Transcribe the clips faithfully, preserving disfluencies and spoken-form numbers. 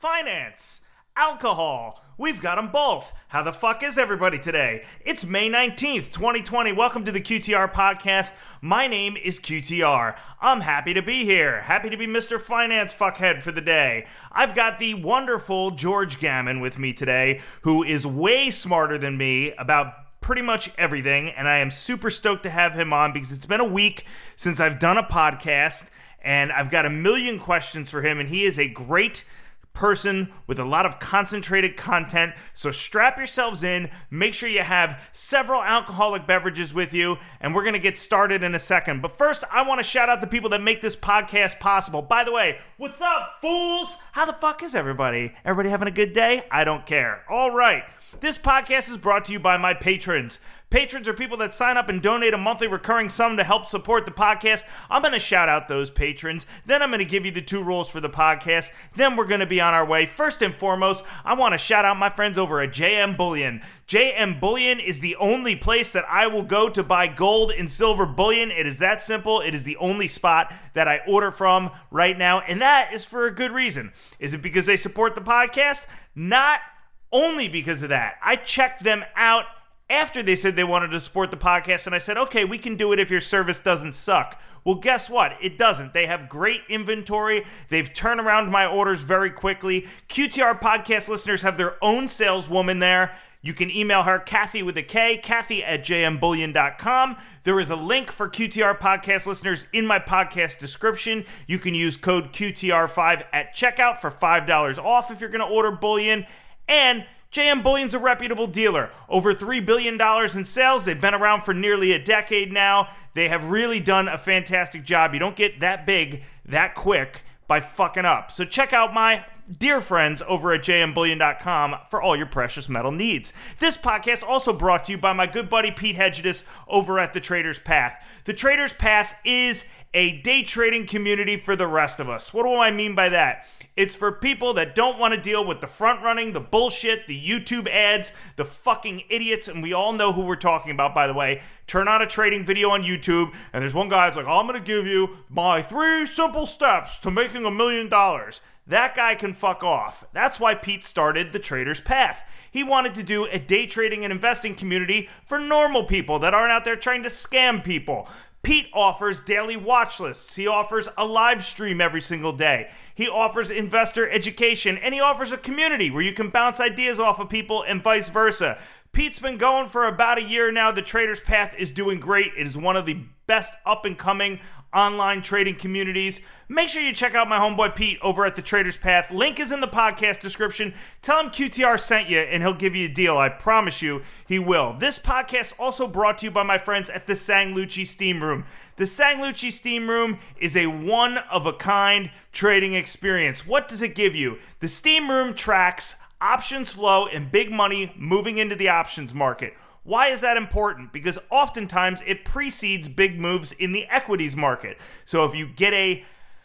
finance, alcohol. We've got them both. How the fuck is everybody today? It's May nineteenth, twenty twenty. Welcome to the Q T R podcast. My name is Q T R. I'm happy to be here. Happy to be Mister Finance Fuckhead for the day. I've got the wonderful George Gammon with me today, who is way smarter than me about pretty much everything, and I am super stoked to have him on because it's been a week since I've done a podcast, and I've got a million questions for him, and he is a great person with a lot of concentrated content. So strap yourselves in, make sure you have several alcoholic beverages with you, and we're going to get started in a second. But first, I want to shout out the people that make this podcast possible. By the way, what's up, fools? How the fuck is everybody? Everybody having a good day? I don't care. All right. This podcast is brought to you by my patrons. Patrons are people that sign up and donate a monthly recurring sum to help support the podcast. I'm going to shout out those patrons. Then I'm going to give you the two rules for the podcast. Then we're going to be on our way. First and foremost, I want to shout out my friends over at J M Bullion. J M Bullion is the only place that I will go to buy gold and silver bullion. It is that simple. It is the only spot that I order from right now, and that is for a good reason. Is it because they support the podcast? Not only because of that. I checked them out after they said they wanted to support the podcast, and I said, okay, we can do it if your service doesn't suck. Well, guess what? It doesn't. They have great inventory. They've turned around my orders very quickly. Q T R podcast listeners have their own saleswoman there. You can email her, Kathy with a K, Kathy at j m bullion dot com. There is a link for Q T R podcast listeners in my podcast description. You can use code Q T R five at checkout for five dollars off if you're going to order bullion. And J M Bullion's a reputable dealer. Over three billion dollars in sales. They've been around for nearly a decade now. They have really done a fantastic job. You don't get that big that quick by fucking up. So check out my dear friends over at j m bullion dot com for all your precious metal needs. This podcast also brought to you by my good buddy Pete Hedges over at The Trader's Path. The Trader's Path is a day trading community for the rest of us. What do I mean by that? It's for people that don't want to deal with the front running, the bullshit, the YouTube ads, the fucking idiots, and we all know who we're talking about, by the way. Turn on a trading video on YouTube, and there's one guy that's like, I'm going to give you my three simple steps to making a million dollars. That guy can fuck off. That's why Pete started The Trader's Path. He wanted to do a day trading and investing community for normal people that aren't out there trying to scam people. Pete offers daily watch lists. He offers a live stream every single day. He offers investor education, and he offers a community where you can bounce ideas off of people and vice versa. Pete's been going for about a year now. The Trader's Path is doing great. It is one of the best up-and-coming online trading communities. Make sure you check out my homeboy Pete over at The Trader's Path. Link is in the podcast description. Tell him Q T R sent you and he'll give you a deal. I promise you he will. This podcast also brought to you by my friends at the Sanglucci Steam Room. The Sanglucci Steam Room is a one-of-a-kind trading experience. What does it give you? The Steam Room tracks options flow and big money moving into the options market. Why is that important? Because oftentimes it precedes big moves in the equities market. So if you get a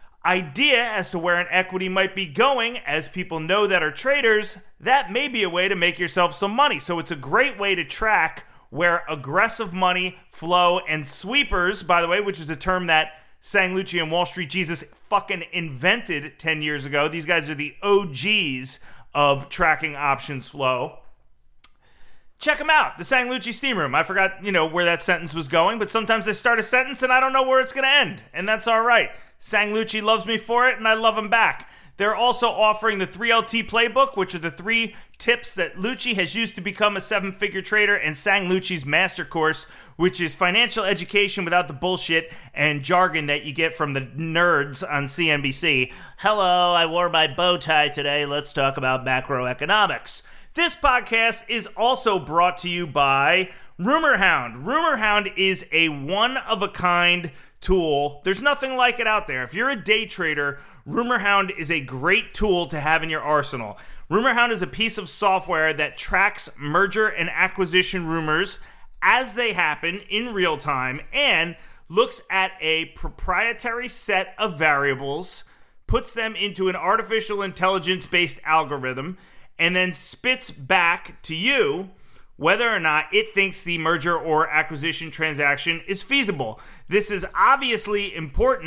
idea as to where an equity might be going, as people know that are traders, that may be a way to make yourself some money. So it's a great way to track where aggressive money flow and sweepers, by the way, which is a term that Sanglucci and Wall Street Jesus fucking invented ten years ago. These guys are the O Gs of tracking options flow. Check them out, the Sanglucci Steam Room. I forgot, you know, where that sentence was going, but sometimes I start a sentence and I don't know where it's going to end, and that's all right. Sanglucci loves me for it, and I love him back. They're also offering the three L T Playbook, which are the three tips that Lucci has used to become a seven-figure trader, and Sanglucci's Master Course, which is financial education without the bullshit and jargon that you get from the nerds on C N B C. Hello, I wore my bow tie today. Let's talk about macroeconomics. This podcast is also brought to you by RumorHound. RumorHound is a one-of-a-kind tool. There's nothing like it out there. If you're a day trader, RumorHound is a great tool to have in your arsenal. RumorHound is a piece of software that tracks merger and acquisition rumors as they happen in real time and looks at a proprietary set of variables, puts them into an artificial intelligence-based algorithm, and then spits back to you whether or not it thinks the merger or acquisition transaction is feasible. This is obviously important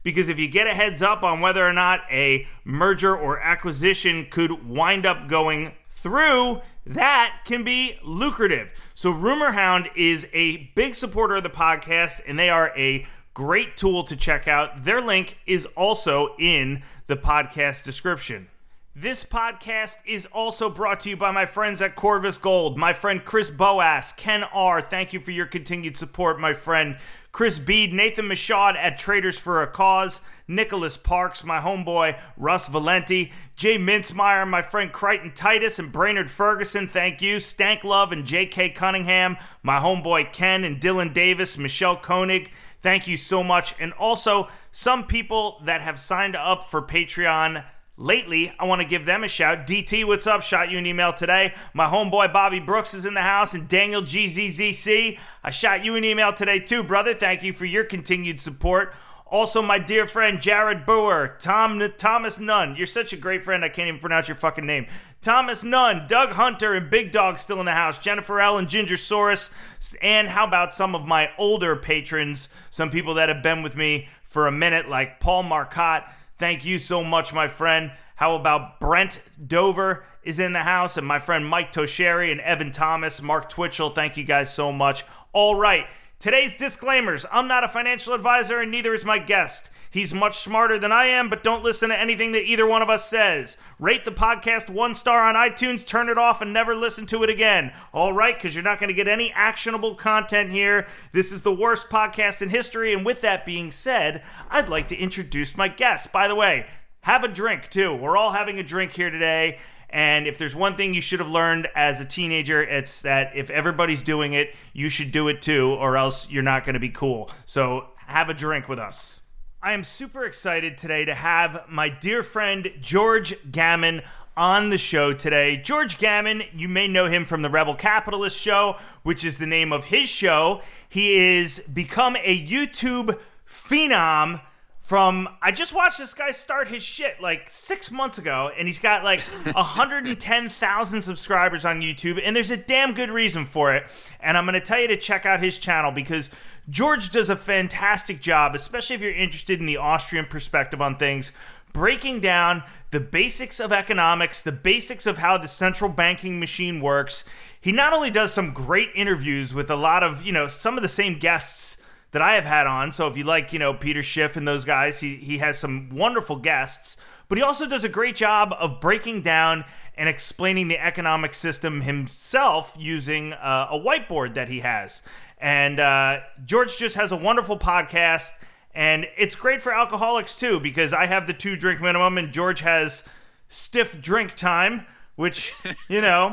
because if you get a heads up on whether or not a merger or acquisition could wind up going through, that can be lucrative. So Rumor Hound is a big supporter of the podcast, and they are a great tool to check out. Their link is also in the podcast description. This podcast is also brought to you by my friends at Corvus Gold. My friend Chris Boas, Ken R., thank you for your continued support, my friend Chris Bede, Nathan Michaud at Traders for a Cause, Nicholas Parks, my homeboy Russ Valenti, Jay Mintzmeyer, my friend Crichton Titus, and Brainerd Ferguson, thank you, Stank Love and J K Cunningham, my homeboy Ken and Dylan Davis, Michelle Koenig, thank you so much. And also some people that have signed up for Patreon lately, I want to give them a shout. D T, what's up? Shot you an email today. My homeboy Bobby Brooks is in the house, and Daniel G Z Z C, I shot you an email today too, brother. Thank you for your continued support. Also, my dear friend Jared Brewer, Tom Thomas Nunn. You're such a great friend, I can't even pronounce your fucking name. Thomas Nunn, Doug Hunter, and Big Dog still in the house. Jennifer L. and Ginger Saurus. And how about some of my older patrons, some people that have been with me for a minute, like Paul Marcotte. Thank you so much, my friend. How about Brent Dover is in the house, and my friend Mike Tosheri and Evan Thomas, Mark Twitchell. Thank you guys so much. All right, today's disclaimers. I'm not a financial advisor, and neither is my guest. He's much smarter than I am, but don't listen to anything that either one of us says. Rate the podcast one star on iTunes, turn it off, and never listen to it again. All right, because you're not going to get any actionable content here. This is the worst podcast in history, and with that being said, I'd like to introduce my guest. By the way, have a drink, too. We're all having a drink here today, and if there's one thing you should have learned as a teenager, it's that if everybody's doing it, you should do it too, or else you're not going to be cool. So have a drink with us. I am super excited today to have my dear friend George Gammon on the show today. George Gammon, you may know him from the Rebel Capitalist Show, which is the name of his show. He is become a YouTube phenom from, I just watched this guy start his shit like six months ago, and he's got like one hundred ten thousand subscribers on YouTube, and there's a damn good reason for it. And I'm going to tell you to check out his channel because George does a fantastic job, especially if you're interested in the Austrian perspective on things, breaking down the basics of economics, the basics of how the central banking machine works. He not only does some great interviews with a lot of, you know, some of the same guests that I have had on. So if you like, you know, Peter Schiff and those guys, he, he has some wonderful guests. But he also does a great job of breaking down and explaining the economic system himself using uh, a whiteboard that he has. And uh, George just has a wonderful podcast. And it's great for alcoholics, too, because I have the two drink minimum and George has stiff drink time, which, you know...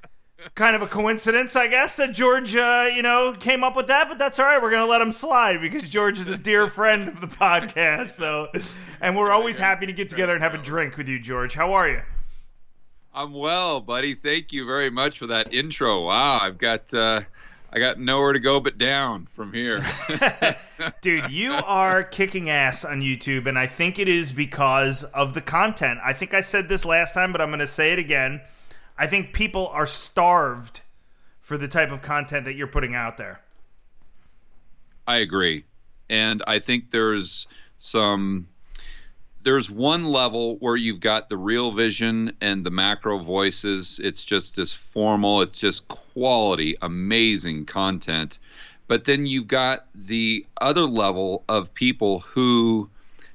kind of a coincidence, I guess, that George, uh, you know, came up with that, but that's all right. We're going to let him slide because George is a dear friend of the podcast. So, and we're always happy to get together and have a drink with you, George. How are you? I'm well, buddy. Thank you very much for that intro. Wow, I've got, uh, I got nowhere to go but down from here. Dude, you are kicking ass on YouTube, and I think it is because of the content. I think I said this last time, but I'm going to say it again. I think people are starved for the type of content that you're putting out there. I agree. And I think there's some, there's one level where you've got the Real Vision and the Macro Voices. It's just this formal, it's just quality, amazing content. But then you've got the other level of people who,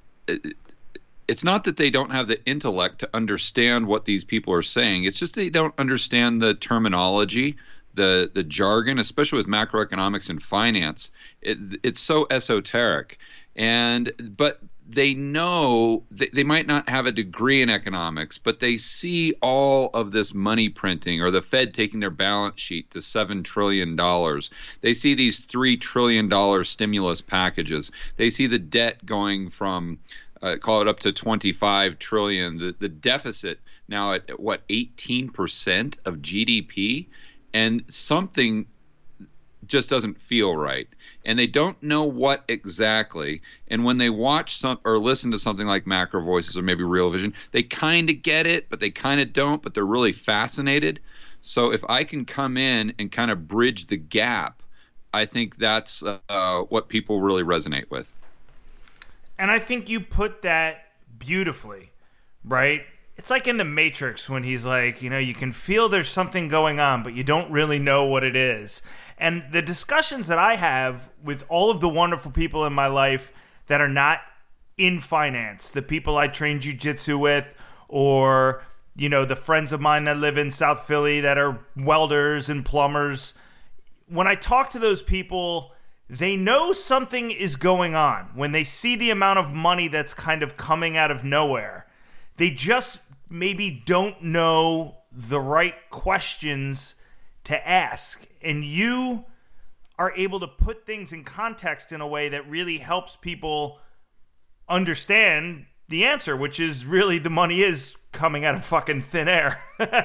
it's not that they don't have the intellect to understand what these people are saying. It's just they don't understand the terminology, the the jargon, especially with macroeconomics and finance. It, it's so esoteric. And but they know they, they might not have a degree in economics, but they see all of this money printing or the Fed taking their balance sheet to seven trillion dollars. They see these three trillion dollars stimulus packages. They see the debt going from Uh, call it up to twenty-five trillion dollars. The, the deficit now at, at what, eighteen percent of G D P, and something just doesn't feel right. And they don't know what exactly. And when they watch some or listen to something like Macro Voices or maybe Real Vision, they kind of get it, but they kind of don't, but they're really fascinated. So if I can come in and kind of bridge the gap, I think that's uh, what people really resonate with. And I think you put that beautifully, right? It's like in The Matrix when he's like, you know, you can feel there's something going on, but you don't really know what it is. And the discussions that I have with all of the wonderful people in my life that are not in finance, the people I train jiu-jitsu with, or, you know, the friends of mine that live in South Philly that are welders and plumbers, when I talk to those people, they know something is going on. When they see the amount of money that's kind of coming out of nowhere, they just maybe don't know the right questions to ask. And you are able to put things in context in a way that really helps people understand the answer, which is really the money is coming out of fucking thin air.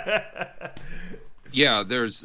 Yeah, there's...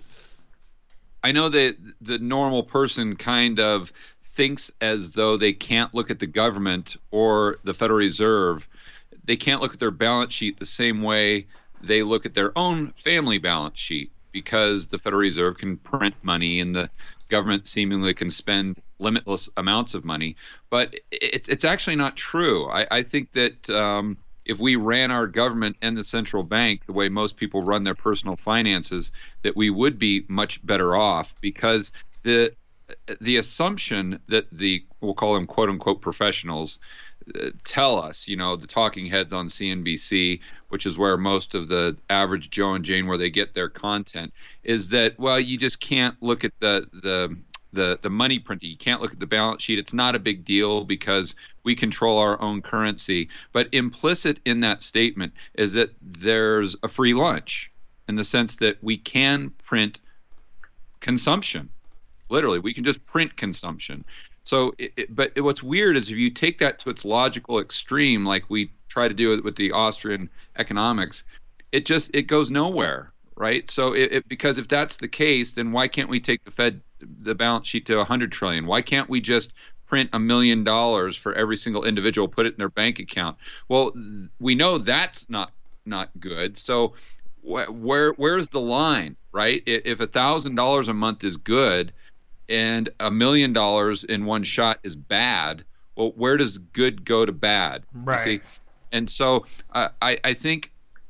I know that the normal person kind of thinks as though they can't look at the government or the Federal Reserve. They can't look at their balance sheet the same way they look at their own family balance sheet, because the Federal Reserve can print money and the government seemingly can spend limitless amounts of money. But it's it's actually not true. I, I think that um, if we ran our government and the central bank the way most people run their personal finances, that we would be much better off, because the the assumption that the, we'll call them quote unquote professionals, uh, tell us, you know, the talking heads on C N B C, which is where most of the average Joe and Jane, where they get their content, is that, well, you just can't look at the the the the money printing. You can't look at the balance sheet. It's not a big deal because we control our own currency. But implicit in that statement is that there's a free lunch, in the sense that we can print consumption. Literally, we can just print consumption. So, it, it, but it, what's weird is if you take that to its logical extreme, like we try to do it with the Austrian economics, it just it goes nowhere, right? So, it, it, because if that's the case, then why can't we take the Fed the balance sheet to one hundred trillion? Why can't we just print a million dollars for every single individual, put it in their bank account? Well, we know that's not not good. So wh- where where's the line, right? If a thousand dollars a month is good and a million dollars in one shot is bad, well, where does good go to bad? Right. You see? And so uh, I I think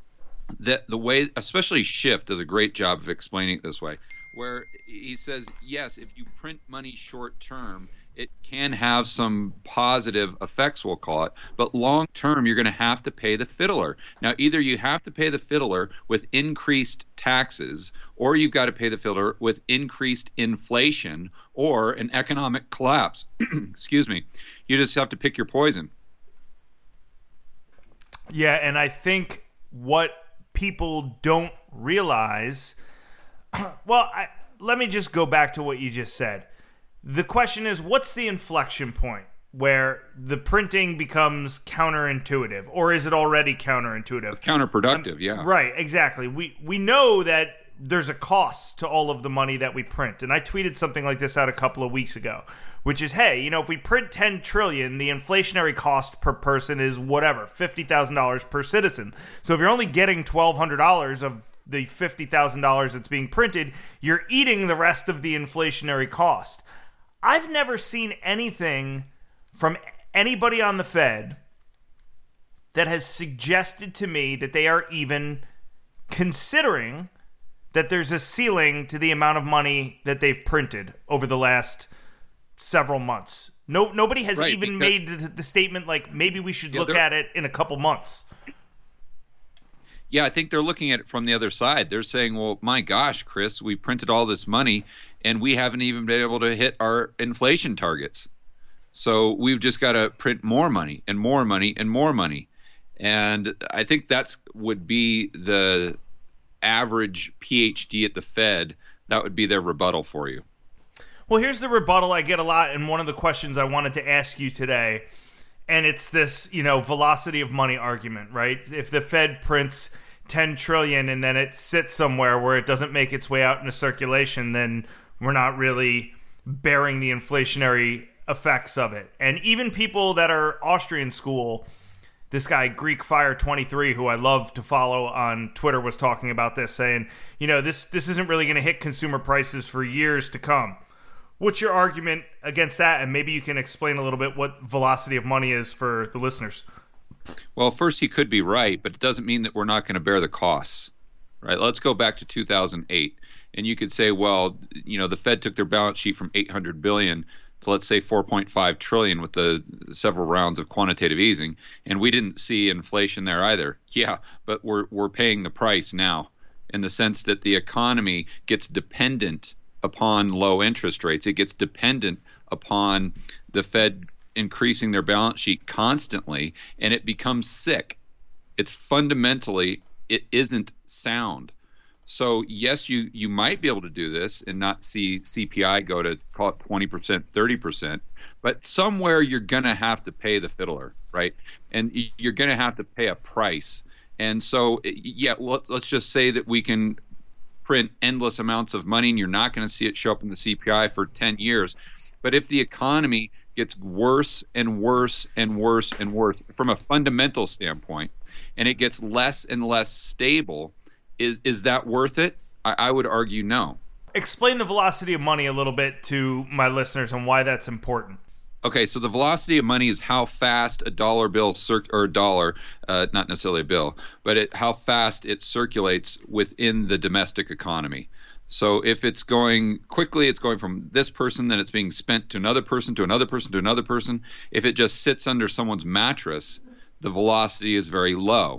that the way, especially Schiff does a great job of explaining it this way, where he says, yes, if you print money short term, it can have some positive effects, we'll call it, but long term, you're going to have to pay the fiddler. Now, either you have to pay the fiddler with increased taxes, or you've got to pay the fiddler with increased inflation or an economic collapse. Excuse me. You just have to pick your poison. Yeah, and I think what people don't realize, well, I, let me just go back to what you just said. The question is, what's the inflection point where the printing becomes counterintuitive, or is it already counterintuitive? Counterproductive, um, yeah. Right, exactly. We we know that there's a cost to all of the money that we print. And I tweeted something like this out a couple of weeks ago, which is, hey, you know, if we print ten trillion dollars, the inflationary cost per person is whatever, fifty thousand dollars per citizen. So if you're only getting twelve hundred dollars of the fifty thousand dollars that's being printed, you're eating the rest of the inflationary cost. I've never seen anything from anybody on the Fed that has suggested to me that they are even considering that there's a ceiling to the amount of money that they've printed over the last several months. No, nobody has right, even because, made the, the statement like, maybe we should yeah, look at it in a couple months. Yeah, I think they're looking at it from the other side. They're saying, well, my gosh, Chris, we printed all this money and we haven't even been able to hit our inflation targets. So we've just got to print more money and more money and more money. And I think that's would be the average P H D at the Fed. That would be their rebuttal for you. Well, here's the rebuttal I get a lot, and one of the questions I wanted to ask you today, and it's this, you know, velocity of money argument, right? If the Fed prints ten trillion dollars and then it sits somewhere where it doesn't make its way out into circulation, then we're not really bearing the inflationary effects of it. And even people that are Austrian school, this guy Greek Fire twenty-three, who I love to follow on Twitter, was talking about this, saying, you know, this this isn't really going to hit consumer prices for years to come. What's your argument against that? And maybe you can explain a little bit what velocity of money is for the listeners. Well, first, he could be right, but it doesn't mean that we're not going to bear the costs, right? Let's go back to two thousand eight. And you could say, well, you know, the Fed took their balance sheet from eight hundred billion dollars to, let's say, four point five trillion dollars with the several rounds of quantitative easing, and we didn't see inflation there either. Yeah, but we're we're paying the price now in the sense that the economy gets dependent upon low interest rates. It gets dependent upon the Fed increasing their balance sheet constantly, and it becomes sick. It's fundamentally, it isn't sound. So yes, you you might be able to do this and not see C P I go to, call it twenty percent, thirty percent, but somewhere you're going to have to pay the fiddler, right? And you're going to have to pay a price. And so, yeah, let's just say that we can print endless amounts of money and you're not going to see it show up in the C P I for ten years. But if the economy gets worse and worse and worse and worse from a fundamental standpoint, and it gets less and less stable, is is that worth it? I, I would argue no. Explain the velocity of money a little bit to my listeners and why that's important. Okay, so the velocity of money is how fast a dollar bill cir- or a dollar, uh, not necessarily a bill, but it, how fast it circulates within the domestic economy. So if it's going quickly, it's going from this person, then it's being spent to another person, to another person, to another person. If it just sits under someone's mattress, the velocity is very low.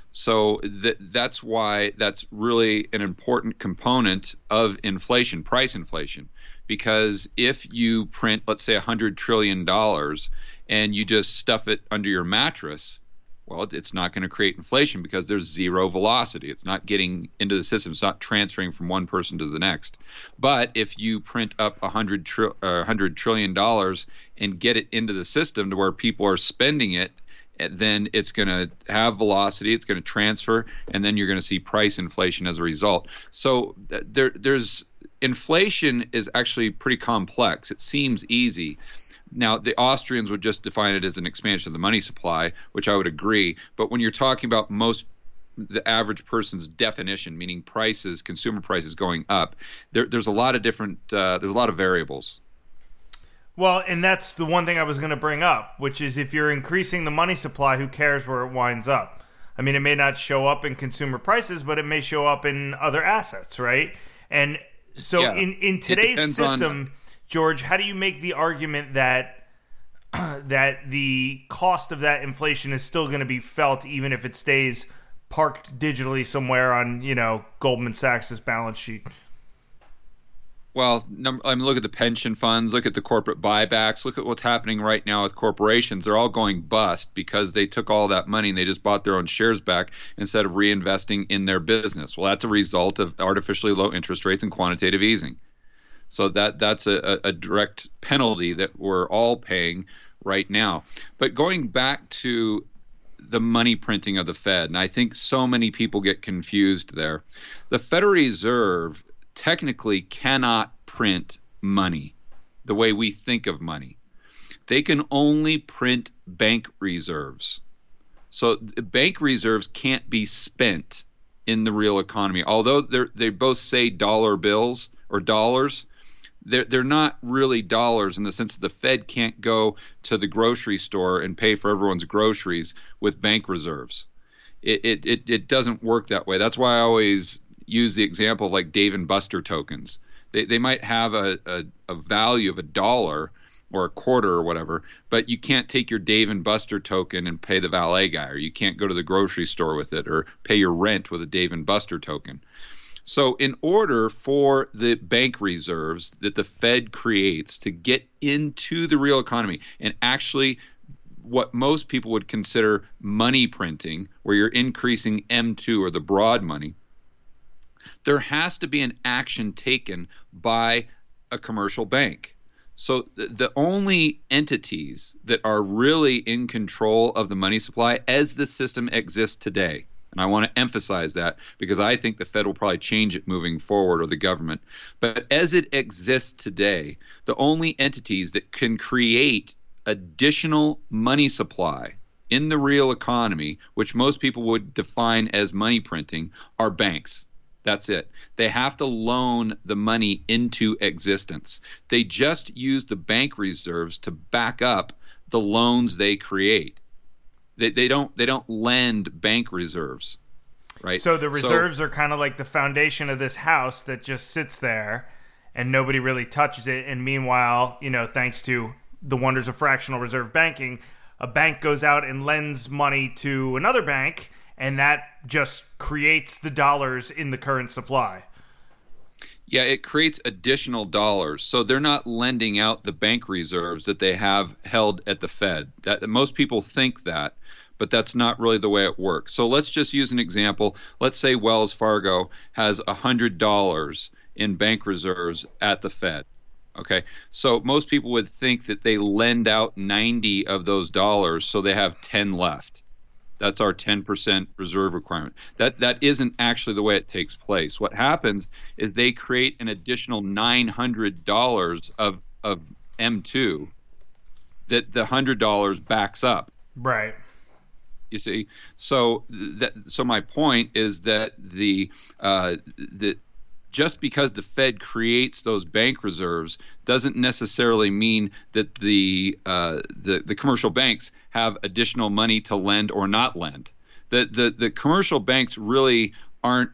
So th- that's why that's really an important component of inflation, price inflation. Because if you print, let's say, one hundred trillion dollars and you just stuff it under your mattress, well, it's not going to create inflation because there's zero velocity. It's not getting into the system. It's not transferring from one person to the next. But if you print up one hundred, tri- uh, one hundred trillion dollars and get it into the system to where people are spending it, then it's going to have velocity, it's going to transfer, and then you're going to see price inflation as a result. So th- there, there's inflation is actually pretty complex. It seems easy. Now, the Austrians would just define it as an expansion of the money supply, which I would agree. But when you're talking about most, the average person's definition, meaning prices, consumer prices going up, there, there's a lot of different, uh, there's a lot of variables. Well, and that's the one thing I was going to bring up, which is if you're increasing the money supply, who cares where it winds up? I mean, it may not show up in consumer prices, but it may show up in other assets, right? And so yeah, in, in today's system, on... George, how do you make the argument that that the cost of that inflation is still going to be felt even if it stays parked digitally somewhere on, you know, Goldman Sachs' balance sheet? Well, number, I mean, look at the pension funds, look at the corporate buybacks, look at what's happening right now with corporations. They're all going bust because they took all that money and they just bought their own shares back instead of reinvesting in their business. Well, that's a result of artificially low interest rates and quantitative easing. So that that's a, a direct penalty that we're all paying right now. But going back to the money printing of the Fed, and I think so many people get confused there. The Federal Reserve technically cannot print money the way we think of money. They can only print bank reserves. So bank reserves can't be spent in the real economy. Although they they both say dollar bills or dollars, they're, they're not really dollars in the sense that the Fed can't go to the grocery store and pay for everyone's groceries with bank reserves. It it it, it doesn't work that way. That's why I always use the example of like Dave and Buster tokens. They they might have a, a, a value of a dollar or a quarter or whatever, but you can't take your Dave and Buster token and pay the valet guy, or you can't go to the grocery store with it or pay your rent with a Dave and Buster token. So in order for the bank reserves that the Fed creates to get into the real economy and actually what most people would consider money printing, where you're increasing M two or the broad money, there has to be an action taken by a commercial bank. So th- the only entities that are really in control of the money supply as the system exists today, and I want to emphasize that because I think the Fed will probably change it moving forward, or the government, but as it exists today, the only entities that can create additional money supply in the real economy, which most people would define as money printing, are banks. That's it. They have to loan the money into existence. They just use the bank reserves to back up the loans they create. They, they don't they don't lend bank reserves, right? So the reserves so, are kind of like the foundation of this house that just sits there and nobody really touches it. And meanwhile, you know, thanks to the wonders of fractional reserve banking, a bank goes out and lends money to another bank, and that just creates the dollars in the current supply. Yeah, it creates additional dollars. So they're not lending out the bank reserves that they have held at the Fed. That most people think that, but that's not really the way it works. So let's just use an example. Let's say Wells Fargo has one hundred dollars in bank reserves at the Fed. Okay, so most people would think that they lend out ninety of those dollars, so they have ten left. That's our ten percent reserve requirement. That that isn't actually the way it takes place. What happens is they create an additional nine hundred dollars of of M two that the one hundred dollars backs up. Right. You see, so that so my point is that the uh, the just because the Fed creates those bank reserves doesn't necessarily mean that the uh, the the commercial banks have additional money to lend or not lend. The the the commercial banks really aren't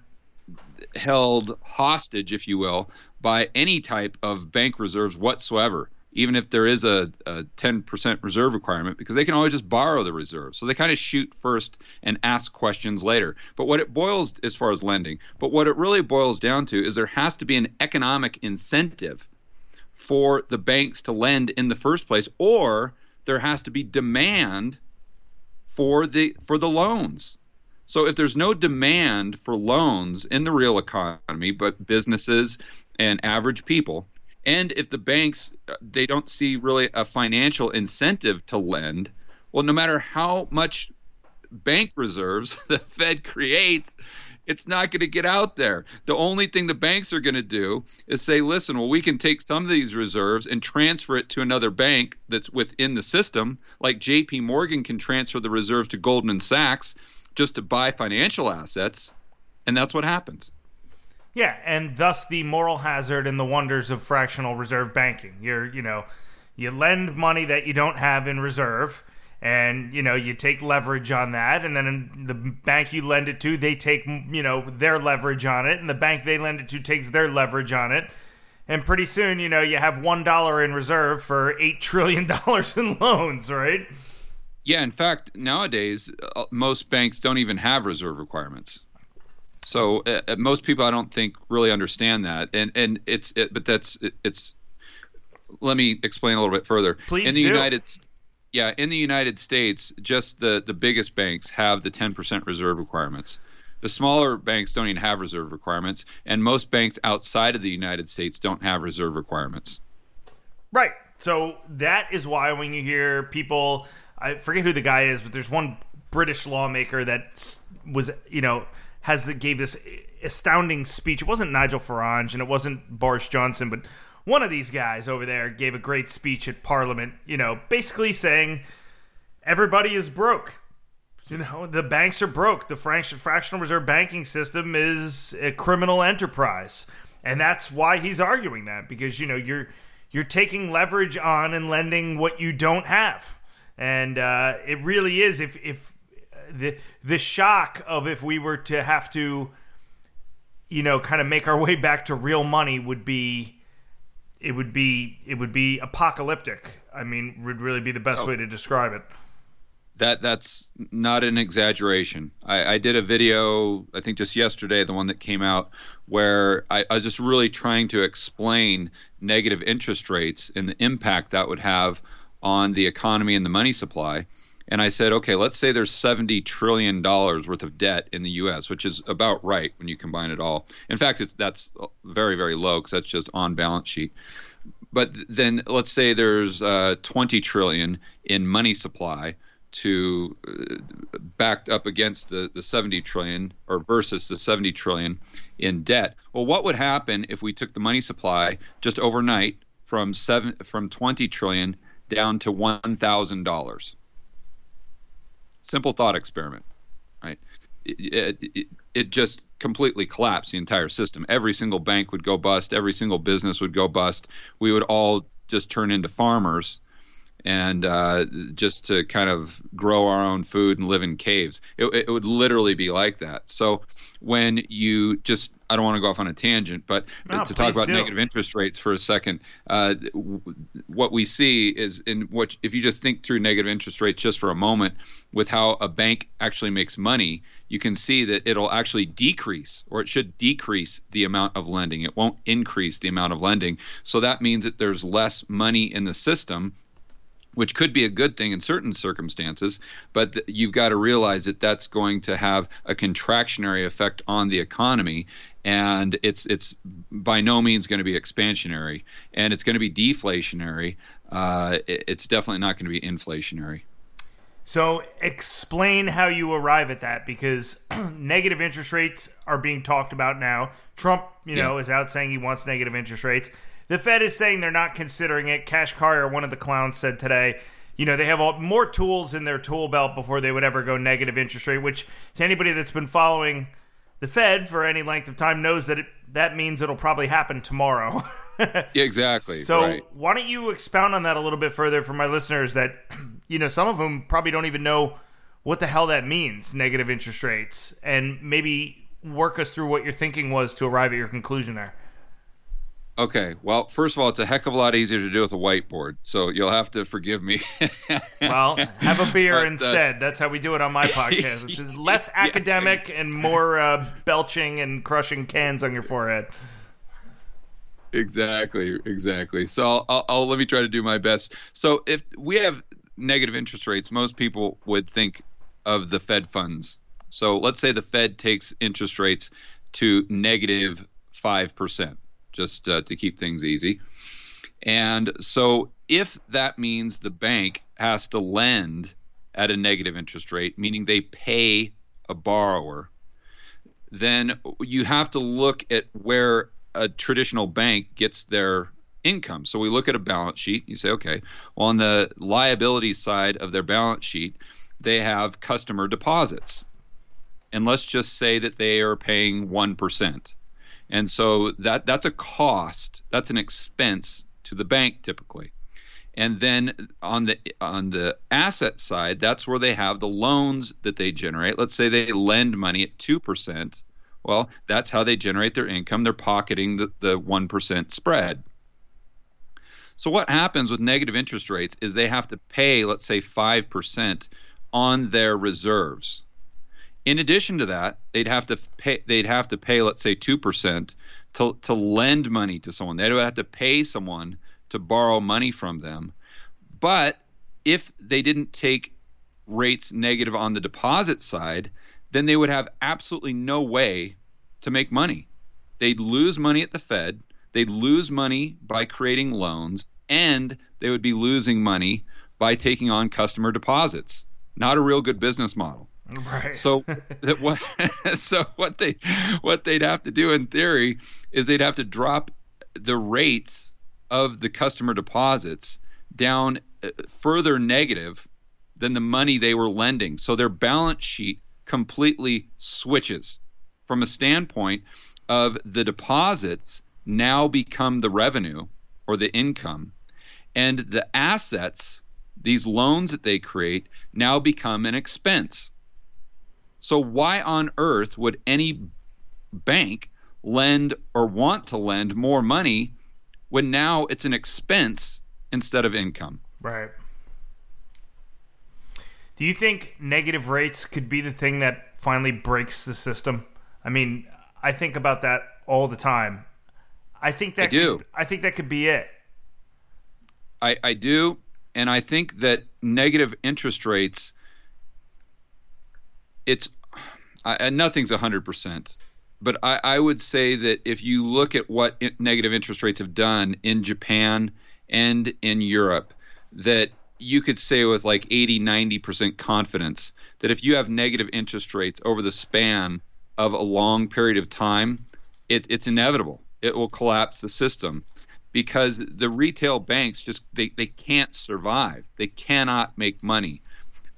held hostage, if you will, by any type of bank reserves whatsoever, even if there is a, a ten percent reserve requirement, because they can always just borrow the reserves. So they kind of shoot first and ask questions later. But what it boils, as far as lending, but what it really boils down to is there has to be an economic incentive for the banks to lend in the first place, or there has to be demand for the for the loans. So if there's no demand for loans in the real economy, but businesses and average people, and if the banks, they don't see really a financial incentive to lend, well, no matter how much bank reserves the Fed creates, it's not going to get out there. The only thing the banks are going to do is say, listen, well, we can take some of these reserves and transfer it to another bank that's within the system, like J P Morgan can transfer the reserves to Goldman Sachs just to buy financial assets, and that's what happens. Yeah, and thus the moral hazard and the wonders of fractional reserve banking. You're, you know, you lend money that you don't have in reserve, and, you know, you take leverage on that, and then the bank you lend it to, they take, you know, their leverage on it, and the bank they lend it to takes their leverage on it, and pretty soon, you know, you have one dollar in reserve for eight trillion dollars in loans, right? Yeah, in fact, nowadays, uh, most banks don't even have reserve requirements. So uh, most people, I don't think, really understand that, and and it's it, but that's it, it's. Let me explain a little bit further. Please in the do. United, yeah, in the United States, just the the biggest banks have the ten percent reserve requirements. The smaller banks don't even have reserve requirements, and most banks outside of the United States don't have reserve requirements. Right. So that is why when you hear people, I forget who the guy is, but there's one British lawmaker that was, you know, has the, gave this astounding speech. It wasn't Nigel Farage and it wasn't Boris Johnson, but one of these guys over there gave a great speech at Parliament, you know, basically saying everybody is broke. You know, the banks are broke. The fractional reserve banking system is a criminal enterprise. And that's why he's arguing that, because, you know, you're you're taking leverage on and lending what you don't have. And uh, it really is, if if the the shock of if we were to have to, you know, kind of make our way back to real money would be, it would be it would be apocalyptic. I mean, would really be the best oh. way to describe it. That that's not an exaggeration. I, I did a video, I think just yesterday, the one that came out, where I, I was just really trying to explain negative interest rates and the impact that would have on the economy and the money supply. And I said, okay, let's say there's seventy trillion dollars worth of debt in the U S, which is about right when you combine it all. In fact, it's, that's very, very low because that's just on balance sheet. But then let's say there's uh, twenty trillion dollars in money supply to uh, backed up against the, the seventy trillion or versus the seventy trillion in debt. Well, what would happen if we took the money supply just overnight from seven from twenty trillion down to one thousand dollars? Simple thought experiment, right? it, it, it just completely collapse the entire system. Every single bank would go bust. Every single business would go bust. We would all just turn into farmers and uh, just to kind of grow our own food and live in caves. It, it would literally be like that. So when you just, I don't want to go off on a tangent, but no, to talk about do. negative interest rates for a second, uh, what we see is in what, if you just think through negative interest rates just for a moment with how a bank actually makes money, you can see that it'll actually decrease, or it should decrease the amount of lending. It won't increase the amount of lending. So that means that there's less money in the system, which could be a good thing in certain circumstances, but th- you've got to realize that that's going to have a contractionary effect on the economy, and it's it's by no means going to be expansionary, and it's going to be deflationary. Uh, it, it's definitely not going to be inflationary. So explain how you arrive at that, because negative interest rates are being talked about now. Trump, you know, Yeah. is out saying he wants negative interest rates. The Fed is saying they're not considering it. Kashkari, one of the clowns, said today, you know, they have all, more tools in their tool belt before they would ever go negative interest rate, which to anybody that's been following the Fed for any length of time knows that it, that means it'll probably happen tomorrow. Yeah, exactly. So right. Why don't you expound on that a little bit further for my listeners that, you know, some of them probably don't even know what the hell that means, negative interest rates, and maybe work us through what your thinking was to arrive at your conclusion there. Okay. Well, first of all, it's a heck of a lot easier to do with a whiteboard, so you'll have to forgive me. Well, have a beer But, uh, instead. That's how we do it on my podcast. It's less Yeah. academic and more uh, belching and crushing cans on your forehead. Exactly, exactly. So I'll, I'll, I'll let me try to do my best. So if we have negative interest rates, most people would think of the Fed funds. So let's say the Fed takes interest rates to negative five percent, just uh, to keep things easy. And so if that means the bank has to lend at a negative interest rate, meaning they pay a borrower, then you have to look at where a traditional bank gets their income. So we look at a balance sheet. You say, okay, well, on the liability side of their balance sheet, they have customer deposits. And let's just say that they are paying one percent. And so that that's a cost, that's an expense to the bank typically. And then on the on the asset side, that's where they have the loans that they generate. Let's say they lend money at two percent. Well, that's how they generate their income. They're pocketing the, the one percent spread. So what happens with negative interest rates is they have to pay, let's say, five percent on their reserves. In addition to that, they'd have to pay, they'd have to pay, let's say, two percent to, to lend money to someone. They'd have to pay someone to borrow money from them. But if they didn't take rates negative on the deposit side, then they would have absolutely no way to make money. They'd lose money at the Fed, they'd lose money by creating loans, and they would be losing money by taking on customer deposits. Not a real good business model. Right. So that what so what they what they'd have to do in theory is they'd have to drop the rates of the customer deposits down further negative than the money they were lending. So their balance sheet completely switches from a standpoint of the deposits now become the revenue or the income, and the assets, these loans that they create, now become an expense. So why on earth would any bank lend or want to lend more money when now it's an expense instead of income? Right. Do you think negative rates could be the thing that finally breaks the system? I mean, I think about that all the time. I think that I do. Could, I think that could be it. I, I do, and I think that negative interest rates, it's I, nothing's one hundred percent. But I, I would say that if you look at what it, negative interest rates have done in Japan and in Europe, that you could say with like eighty, ninety percent confidence that if you have negative interest rates over the span of a long period of time, it, it's inevitable. It will collapse the system because the retail banks just, they, they can't survive. They cannot make money.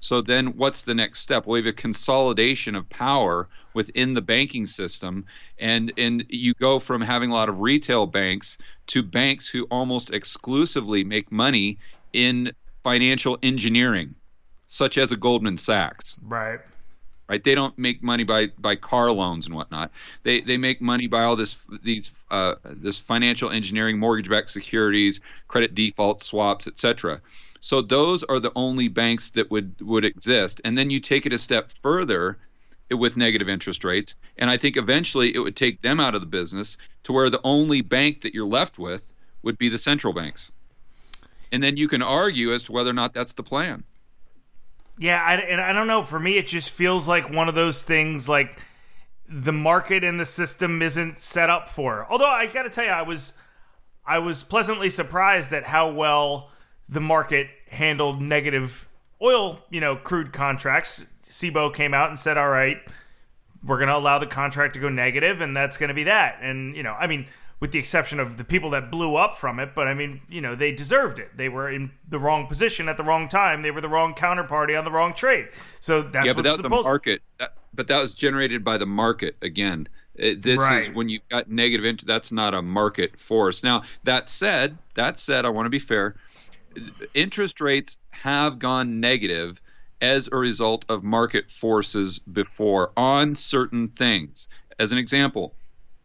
So then what's the next step? Well, we have a consolidation of power within the banking system, and and you go from having a lot of retail banks to banks who almost exclusively make money in financial engineering, such as a Goldman Sachs. Right. Right. They don't make money by, by car loans and whatnot. They they make money by all this these uh, this financial engineering, mortgage-backed securities, credit default swaps, et cetera. So those are the only banks that would, would exist. And then you take it a step further with negative interest rates, and I think eventually it would take them out of the business to where the only bank that you're left with would be the central banks. And then you can argue as to whether or not that's the plan. Yeah, I, and I don't know. For me, it just feels like one of those things like the market and the system isn't set up for. Although I got to tell you, I was I was pleasantly surprised at how well the market handled negative oil, you know, crude contracts. S I B O came out and said, all right, we're going to allow the contract to go negative, and that's going to be that. And, you know, I mean, with the exception of the people that blew up from it, but I mean, you know, they deserved it. They were in the wrong position at the wrong time. They were the wrong counterparty on the wrong trade. So that's yeah, but what's that's supposed the market. That, but that was generated by the market again. It, this right. is when you've got negative interest. That's not a market force. Now, that said, that said, I want to be fair. Interest rates have gone negative as a result of market forces before on certain things. As an example,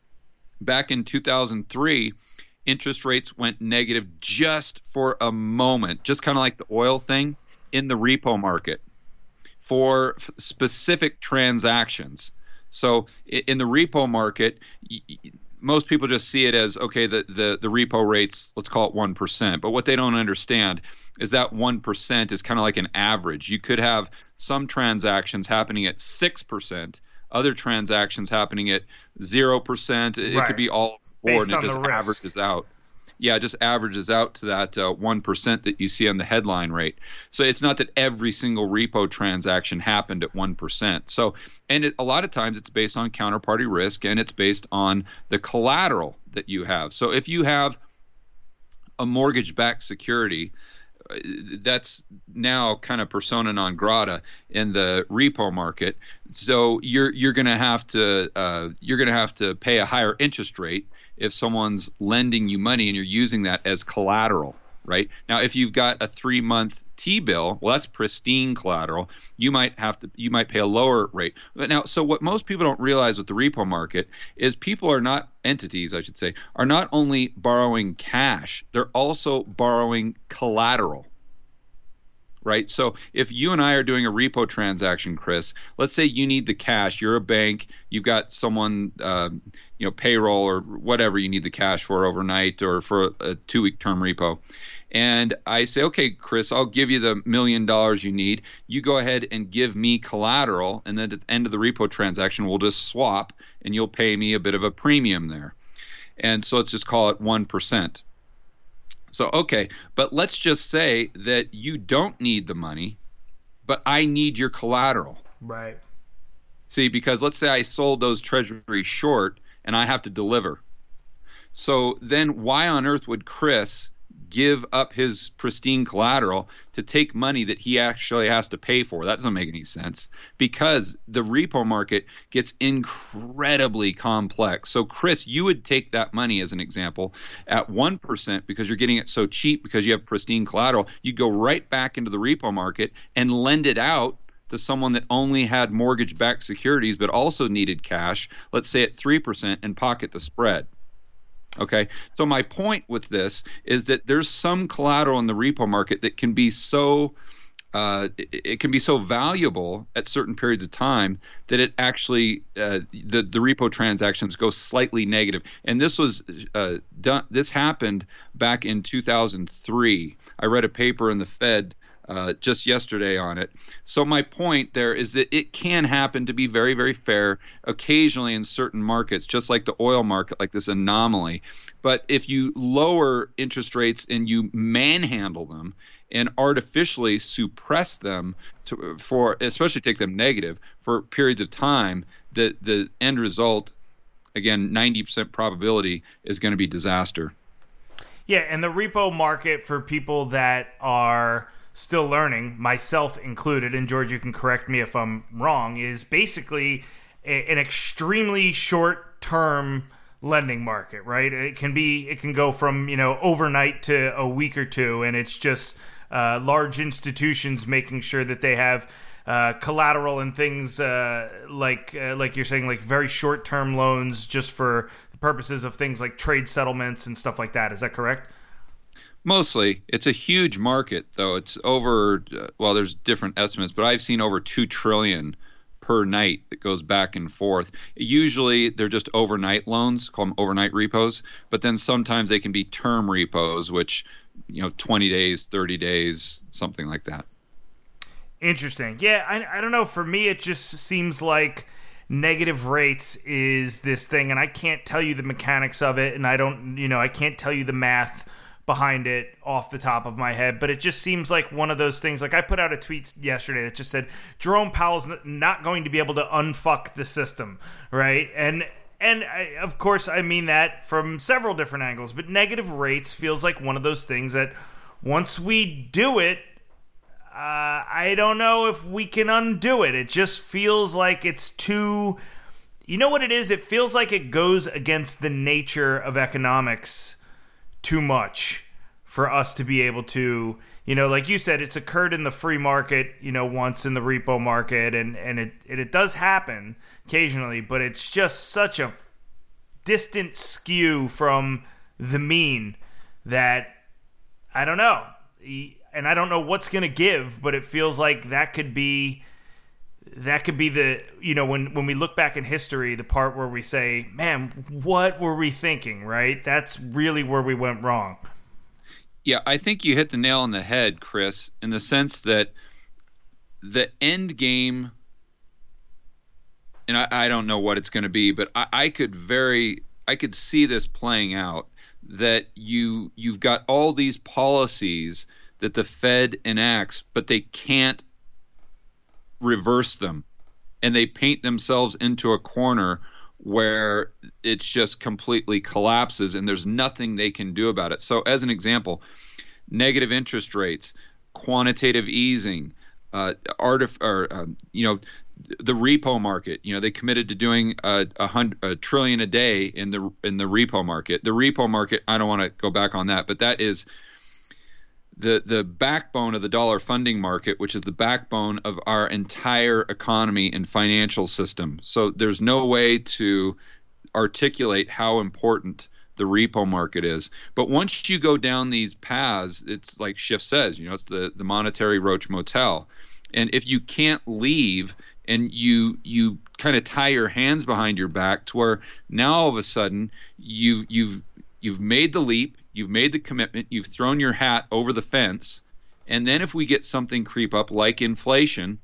back in two thousand three, interest rates went negative just for a moment, just kind of like the oil thing in the repo market for f- specific transactions. So in the repo market, y- y- most people just see it as, okay, the, the, the repo rates, let's call it one percent. But what they don't understand is that one percent is kind of like an average. You could have some transactions happening at six percent, other transactions happening at zero percent. It, right. it could be all board, and it just averages out. Yeah, it just averages out to that uh, one percent that you see on the headline rate. So it's not that every single repo transaction happened at one percent. So, and it, a lot of times it's based on counterparty risk, and it's based on the collateral that you have. So if you have a mortgage-backed security, that's now kind of persona non grata in the repo market. So you're you're going to have to uh, you're going to have to pay a higher interest rate if someone's lending you money and you're using that as collateral, right? Now, if you've got a three-month T-bill, well, that's pristine collateral. You might have to you might pay a lower rate. But now, so what most people don't realize with the repo market is people are not entities, I should say, are not only borrowing cash, they're also borrowing collateral. Right. So if you and I are doing a repo transaction, Chris, let's say you need the cash. You're a bank. You've got someone, uh, you know, payroll or whatever you need the cash for overnight or for a two-week term repo. And I say, okay, Chris, I'll give you the million dollars you need. You go ahead and give me collateral. And then at the end of the repo transaction, we'll just swap and you'll pay me a bit of a premium there. And so let's just call it one percent. So, okay, but let's just say that you don't need the money, but I need your collateral. Right. See, because let's say I sold those treasuries short and I have to deliver. So then why on earth would Chris give up his pristine collateral to take money that he actually has to pay for? That doesn't make any sense, because the repo market gets incredibly complex. So Chris, you would take that money as an example at one percent because you're getting it so cheap because you have pristine collateral. You go right back into the repo market and lend it out to someone that only had mortgage-backed securities but also needed cash, let's say at three percent, and pocket the spread. Okay, so my point with this is that there's some collateral in the repo market that can be so uh, it, it can be so valuable at certain periods of time that it actually uh, the the repo transactions go slightly negative. And this was uh, done. This happened back in two thousand three. I read a paper in the Fed Uh, just yesterday on it. So my point there is that it can happen, to be very, very fair, occasionally in certain markets, just like the oil market, like this anomaly. But if you lower interest rates and you manhandle them and artificially suppress them to, for, especially take them negative for periods of time, the, the end result, again, ninety percent probability, is going to be disaster. Yeah, and the repo market, for people that are still learning, myself included, and George, you can correct me if I'm wrong, is basically a, an extremely short-term lending market, right? It can be, it can go from, you know, overnight to a week or two, and it's just uh, large institutions making sure that they have uh, collateral and things uh, like, uh, like you're saying, like very short-term loans just for the purposes of things like trade settlements and stuff like that. Is that correct? Mostly. It's a huge market, though. It's over, uh, well, there's different estimates, but I've seen over two trillion dollars per night that goes back and forth. Usually they're just overnight loans, call them overnight repos, but then sometimes they can be term repos, which, you know, twenty days, thirty days, something like that. Interesting. Yeah, I, I don't know. For me, it just seems like negative rates is this thing, and I can't tell you the mechanics of it, and I don't, you know, I can't tell you the math behind it off the top of my head, but it just seems like one of those things. Like, I put out a tweet yesterday that just said Jerome Powell's not going to be able to unfuck the system, right? And and I, of course I mean that from several different angles, but negative rates feels like one of those things that once we do it, uh, I don't know if we can undo it. It just feels like it's too, you know what it is? It feels like it goes against the nature of economics too much for us to be able to, you know, like you said, it's occurred in the free market, you know, once in the repo market, and, and it and it does happen occasionally, but it's just such a distant skew from the mean that I don't know. And I don't know what's going to give, but it feels like that could be that could be the, you know, when, when we look back in history, the part where we say, man, what were we thinking, right? That's really where we went wrong. Yeah, I think you hit the nail on the head, Chris, in the sense that the end game, and I, I don't know what it's going to be, but I, I could very, I could see this playing out, that you, you've got all these policies that the Fed enacts, but they can't reverse them, and they paint themselves into a corner where it's just completely collapses and there's nothing they can do about it. So as an example, negative interest rates, quantitative easing, uh, artif- or, uh, you know, the repo market, you know, they committed to doing a, a, hundred, a trillion a day in the in the repo market. The repo market, I don't want to go back on that, but that is the the backbone of the dollar funding market, which is the backbone of our entire economy and financial system. So there's no way to articulate how important the repo market is. But once you go down these paths, it's like Schiff says, you know, it's the, the monetary Roach Motel. And if you can't leave and you you kind of tie your hands behind your back to where now all of a sudden you you've you've made the leap, you've made the commitment, you've thrown your hat over the fence, and then if we get something creep up like inflation,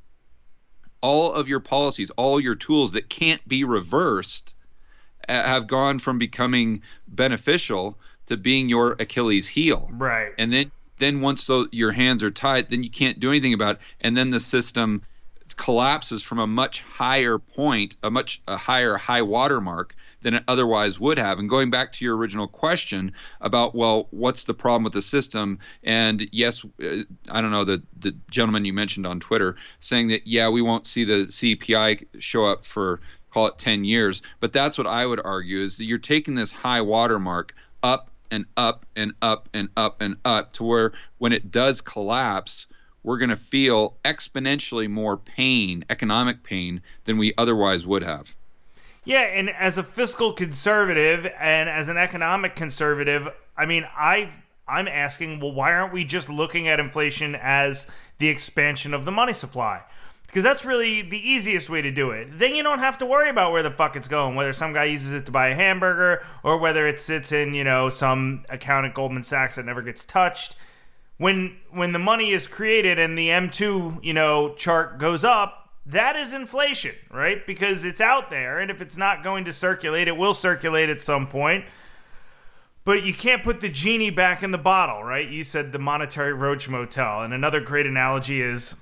all of your policies, all your tools that can't be reversed uh, have gone from becoming beneficial to being your Achilles heel. Right. And then then once so your hands are tied, then you can't do anything about it, and then the system collapses from a much higher point, a much a higher high water mark than it otherwise would have. And going back to your original question about, well, what's the problem with the system? And yes, uh, I don't know, the, the gentleman you mentioned on Twitter saying that, yeah, we won't see the C P I show up for, call it ten years. But that's what I would argue, is that you're taking this high water mark up and up and up and up and up to where when it does collapse, we're going to feel exponentially more pain, economic pain, than we otherwise would have. Yeah, and as a fiscal conservative and as an economic conservative, I mean, I I'm asking, well, why aren't we just looking at inflation as the expansion of the money supply? Because that's really the easiest way to do it. Then you don't have to worry about where the fuck it's going, whether some guy uses it to buy a hamburger or whether it sits in, you know, some account at Goldman Sachs that never gets touched. When when the money is created and the M two, you know, chart goes up, that is inflation, right? Because it's out there, and if it's not going to circulate, it will circulate at some point. But you can't put the genie back in the bottle, right? You said the monetary Roach Motel, and another great analogy is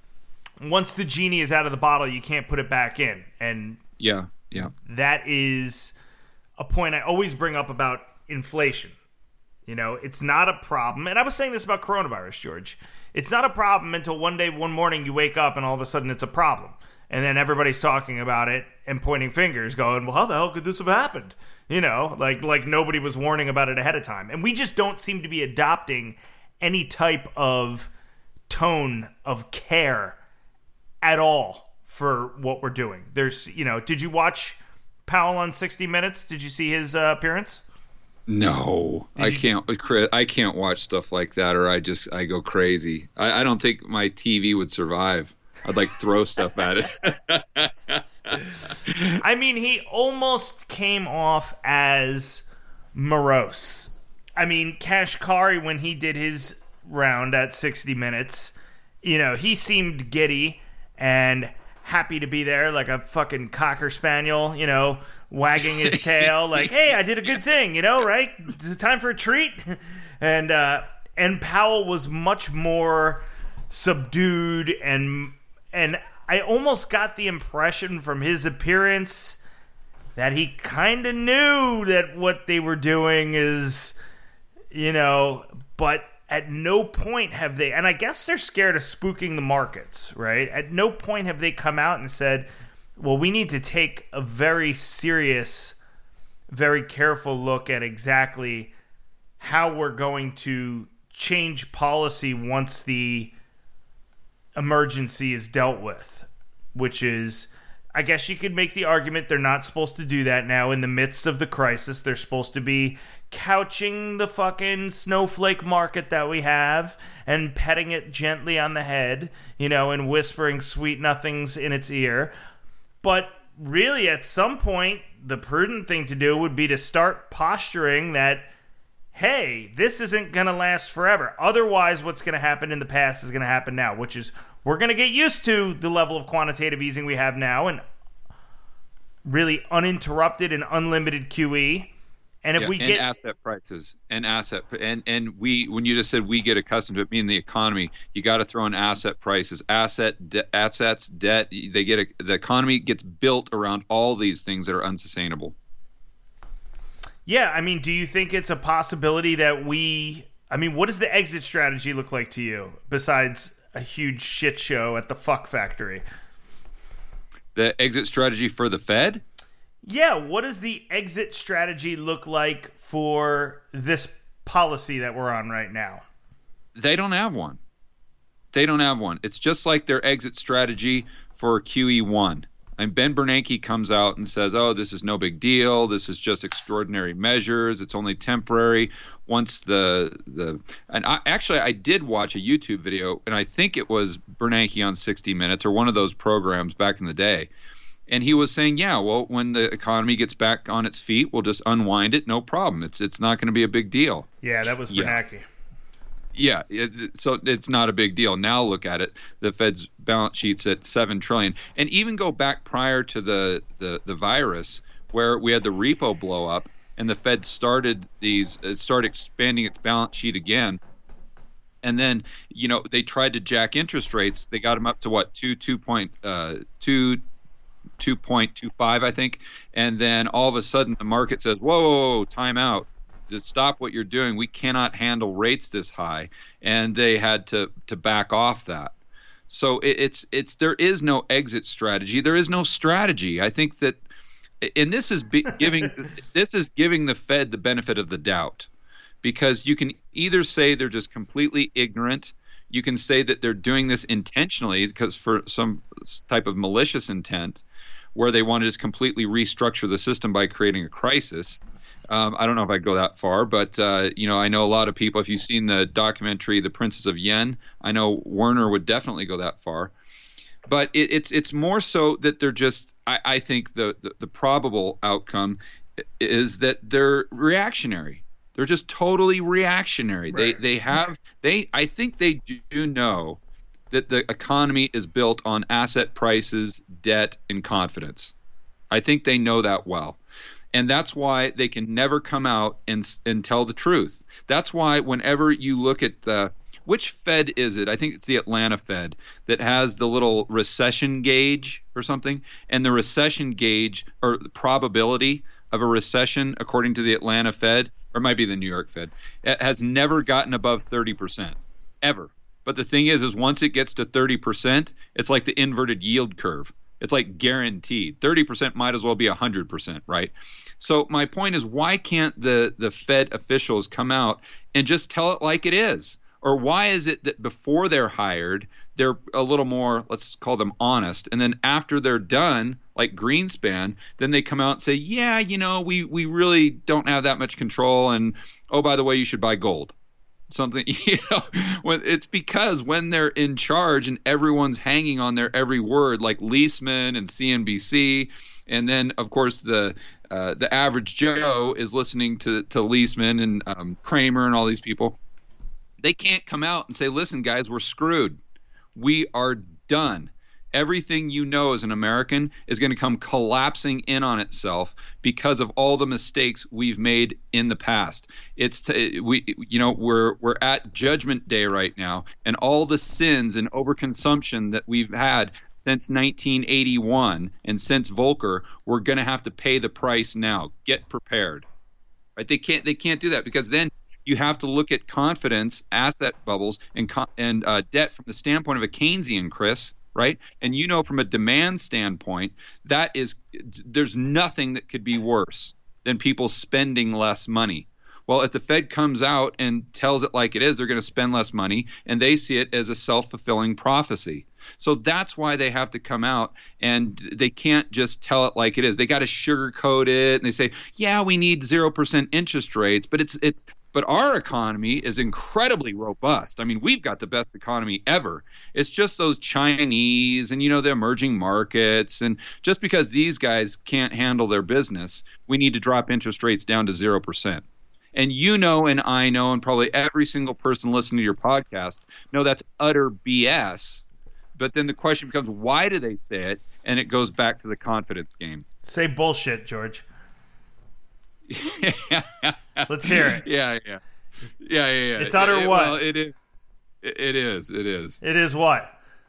once the genie is out of the bottle, you can't put it back in. And yeah, yeah, that is a point I always bring up about inflation. You know, it's not a problem. And I was saying this about coronavirus, George. It's not a problem until one day, one morning, you wake up and all of a sudden it's a problem. And then everybody's talking about it and pointing fingers, going, well, how the hell could this have happened? You know, like like nobody was warning about it ahead of time. And we just don't seem to be adopting any type of tone of care at all for what we're doing. There's, you know, did you watch Powell on sixty minutes? Did you see his uh, appearance? No, Did I you- can't. Chris, I can't watch stuff like that, or I just I go crazy. I, I don't think my T V would survive. I'd like throw stuff at it. I mean, he almost came off as morose. I mean, Kashkari, when he did his round at sixty minutes, you know, he seemed giddy and happy to be there, like a fucking cocker spaniel, you know, wagging his tail, like, hey, I did a good thing, you know, right? Is it time for a treat? And uh, and Powell was much more subdued, and and I almost got the impression from his appearance that he kind of knew that what they were doing is, you know, but at no point have they, and I guess they're scared of spooking the markets, right? At no point have they come out and said, well, we need to take a very serious, very careful look at exactly how we're going to change policy once the emergency is dealt with, which is, I guess you could make the argument they're not supposed to do that now in the midst of the crisis. They're supposed to be couching the fucking snowflake market that we have and petting it gently on the head, you know, and whispering sweet nothings in its ear. But really, at some point, the prudent thing to do would be to start posturing that, hey, this isn't going to last forever. Otherwise, what's going to happen in the past is going to happen now, which is we're going to get used to the level of quantitative easing we have now and really uninterrupted and unlimited Q E. And if Yeah, we and get asset prices and asset and and we when you just said we get accustomed to it being the economy, you got to throw in asset prices, asset de- assets, debt. They get a, the economy gets built around all these things that are unsustainable. Yeah, I mean, do you think it's a possibility that we... I mean, what does the exit strategy look like to you, besides a huge shit show at the fuck factory? The exit strategy for the Fed? Yeah, what does the exit strategy look like for this policy that we're on right now? They don't have one. They don't have one. It's just like their exit strategy for Q E one. And Ben Bernanke comes out and says, oh, this is no big deal. This is just extraordinary measures. It's only temporary. Once the the and I, actually I did watch a YouTube video, and I think it was Bernanke on sixty minutes or one of those programs back in the day. And he was saying, yeah, well, when the economy gets back on its feet, we'll just unwind it. No problem. It's it's not going to be a big deal. Yeah, that was Yeah. Bernanke. Yeah, it, so it's not a big deal. Now look at it. The Fed's balance sheet's at seven trillion dollars. And even go back prior to the, the, the virus, where we had the repo blow up, and the Fed started these uh, started expanding its balance sheet again. And then, you know, they tried to jack interest rates. They got them up to what, two, two point uh, two, two point two five, I think. And then all of a sudden, the market says, "Whoa, whoa, whoa, time out. To stop what you're doing. We cannot handle rates this high," and they had to to back off that. So it, it's it's there is no exit strategy. There is no strategy. I think that, and this is be, giving this is giving the Fed the benefit of the doubt, because you can either say they're just completely ignorant. You can say that they're doing this intentionally because for some type of malicious intent, where they want to just completely restructure the system by creating a crisis. Um, I don't know if I'd go that far, but uh, you know, I know a lot of people. If you've seen the documentary "The Princes of Yen," I know Werner would definitely go that far. But it, it's it's more so that they're just. I, I think the, the the probable outcome is that they're reactionary. They're just totally reactionary. Right. They they have they. I think they do know that the economy is built on asset prices, debt, and confidence. I think they know that well. And that's why they can never come out and and tell the truth. That's why whenever you look at the which Fed is it? I think it's the Atlanta Fed that has the little recession gauge or something. And the recession gauge or the probability of a recession, according to the Atlanta Fed, or it might be the New York Fed, it has never gotten above thirty percent, ever. But the thing is, is once it gets to thirty percent, it's like the inverted yield curve. It's like guaranteed. thirty percent might as well be one hundred percent, right? So my point is, why can't the, the Fed officials come out and just tell it like it is? Or why is it that before they're hired, they're a little more, let's call them honest, and then after they're done, like Greenspan, then they come out and say, yeah, you know, we, we really don't have that much control, and oh, by the way, you should buy gold. Something, you know, when it's because when they're in charge and everyone's hanging on their every word, like Leisman and C N B C, and then of course the uh, the average Joe is listening to to Leisman and um, Kramer and all these people. They can't come out and say, listen, guys, we're screwed. We are done. Everything you know as an American is going to come collapsing in on itself because of all the mistakes we've made in the past. It's t- we you know we're we're at Judgment Day right now, and all the sins and overconsumption that we've had since nineteen eighty-one and since Volcker, we're going to have to pay the price now. Get prepared. Right? They can't they can't do that because then you have to look at confidence, asset bubbles, and co- and uh, debt from the standpoint of a Keynesian, Chris. Right. And, you know, from a demand standpoint, that is there's nothing that could be worse than people spending less money. Well, if the Fed comes out and tells it like it is, they're going to spend less money, and they see it as a self-fulfilling prophecy. So that's why they have to come out, and they can't just tell it like it is. They got to sugarcoat it, and they say, yeah, we need zero percent interest rates, but it's it's but our economy is incredibly robust. I mean, we've got the best economy ever. It's just those Chinese and, you know, the emerging markets. And just because these guys can't handle their business, we need to drop interest rates down to zero percent. And you know, and I know, and probably every single person listening to your podcast know that's utter B S. But then the question becomes, why do they say it? And it goes back to the confidence game. Say bullshit, George. Let's hear it. Yeah, yeah, yeah, yeah, yeah. It's utter it, what? Well, it is. It is. It is. It is what?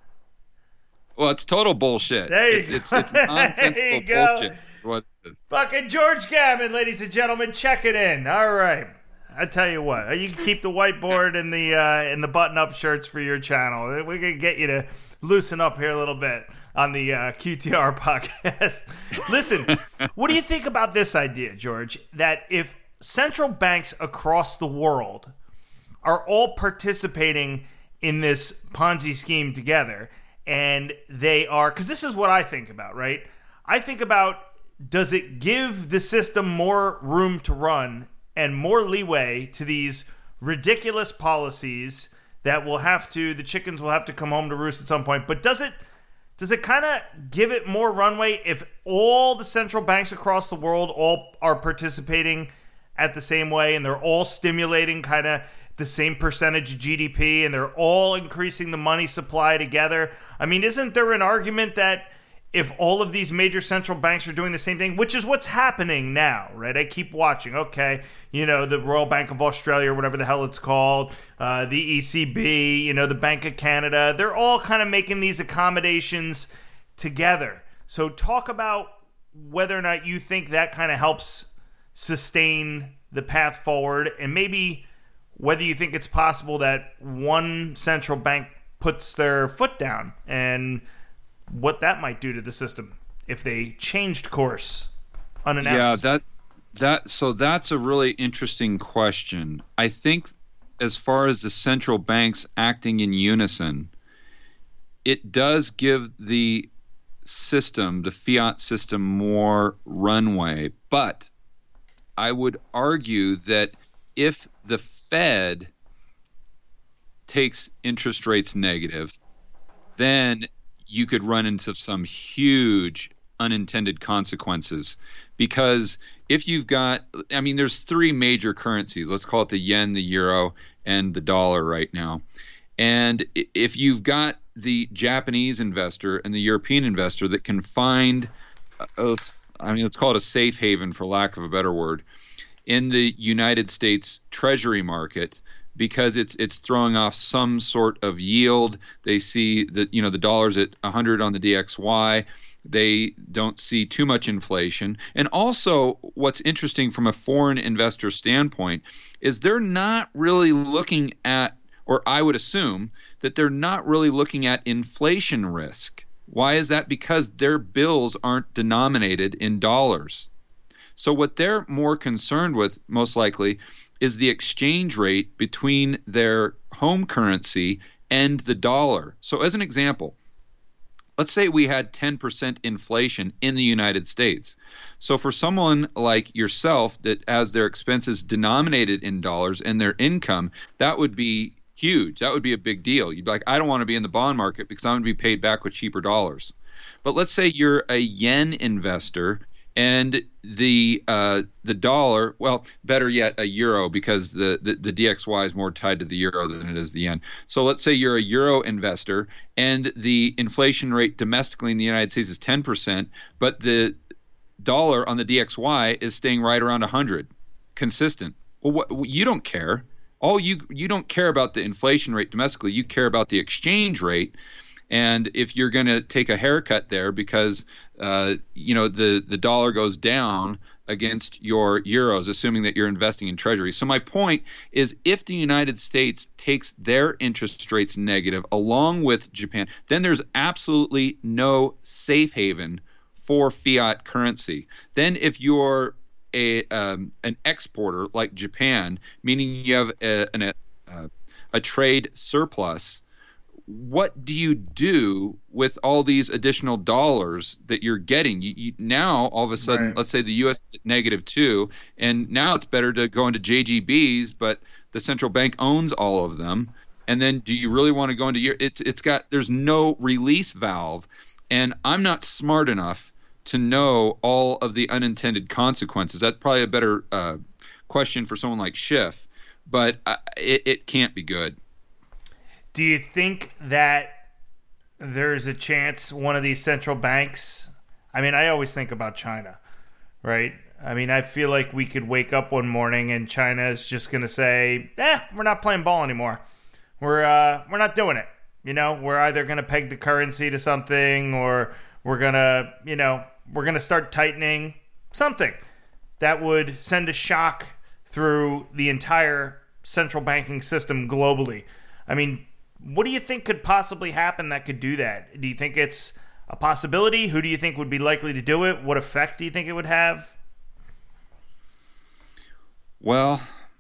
Well, it's total bullshit. There you it's, go. It's, it's nonsensical bullshit. What it is. Fucking George Gammon, ladies and gentlemen, check it in. All right. I tell you what, you can keep the whiteboard and the uh, and the button-up shirts for your channel. We're gonna get you to loosen up here a little bit on the uh, Q T R podcast. Listen, what do you think about this idea, George? That if central banks across the world are all participating in this Ponzi scheme together, and they are, because this is what I think about, right? I think about, does it give the system more room to run and more leeway to these ridiculous policies that will have to, the chickens will have to come home to roost at some point. But does it does it kind of give it more runway if all the central banks across the world all are participating at the same way, and they're all stimulating kind of the same percentage of G D P, and they're all increasing the money supply together? I mean, isn't there an argument that if all of these major central banks are doing the same thing, which is what's happening now, right? I keep watching. Okay, you know, the Royal Bank of Australia, or whatever the hell it's called, uh, the E C B, you know, the Bank of Canada, they're all kind of making these accommodations together. So talk about whether or not you think that kind of helps sustain the path forward, and maybe whether you think it's possible that one central bank puts their foot down, and what that might do to the system if they changed course unannounced. Yeah, that that so that's a really interesting question. I think as far as the central banks acting in unison, it does give the system, the fiat system, more runway. But I would argue that if the Fed takes interest rates negative, then you could run into some huge unintended consequences. Because if you've got, I mean, there's three major currencies. Let's call it the yen, the euro, and the dollar right now. And if you've got the Japanese investor and the European investor that can find, uh, I mean, let's call it a safe haven for lack of a better word, in the United States Treasury market, because it's it's throwing off some sort of yield. They see that, you know, the dollar's at one hundred on the D X Y. They don't see too much inflation. And also, what's interesting from a foreign investor standpoint is they're not really looking at, or I would assume that they're not really looking at inflation risk. Why is that? Because their bills aren't denominated in dollars. So what they're more concerned with, most likely, is the exchange rate between their home currency and the dollar. So as an example, let's say we had ten percent inflation in the United States. So for someone like yourself that has their expenses denominated in dollars and their income, that would be huge. That would be a big deal. You'd be like, I don't want to be in the bond market because I'm going to be paid back with cheaper dollars. But let's say you're a yen investor and the uh, the dollar, well, better yet, a euro, because the, the, the D X Y is more tied to the euro than it is the yen. So let's say you're a euro investor and the inflation rate domestically in the United States is ten percent, but the dollar on the D X Y is staying right around one hundred, consistent. Well, what, you don't care. All you you don't care about the inflation rate domestically. You care about the exchange rate. And if you're going to take a haircut there because uh, you know the, the dollar goes down against your euros, assuming that you're investing in treasuries. So my point is, if the United States takes their interest rates negative along with Japan, then there's absolutely no safe haven for fiat currency. Then if you're a um, an exporter like Japan, meaning you have a, an, a, a trade surplus, what do you do with all these additional dollars that you're getting? You, you, now, all of a sudden, right. Let's say the U S negative two, and now it's better to go into J G Bs, but the central bank owns all of them. And then do you really want to go into your, it's it's got, there's no release valve. And I'm not smart enough to know all of the unintended consequences. That's probably a better uh, question for someone like Schiff, but uh, it, it can't be good. Do you think that there's a chance one of these central banks, I mean, I always think about China, right? I mean, I feel like we could wake up one morning and China is just going to say, eh, we're not playing ball anymore. We're uh, we're not doing it. You know, we're either going to peg the currency to something, or we're going to, you know, we're going to start tightening something that would send a shock through the entire central banking system globally. I mean, what do you think could possibly happen that could do that? Do you think it's a possibility? Who do you think would be likely to do it? What effect do you think it would have? Well,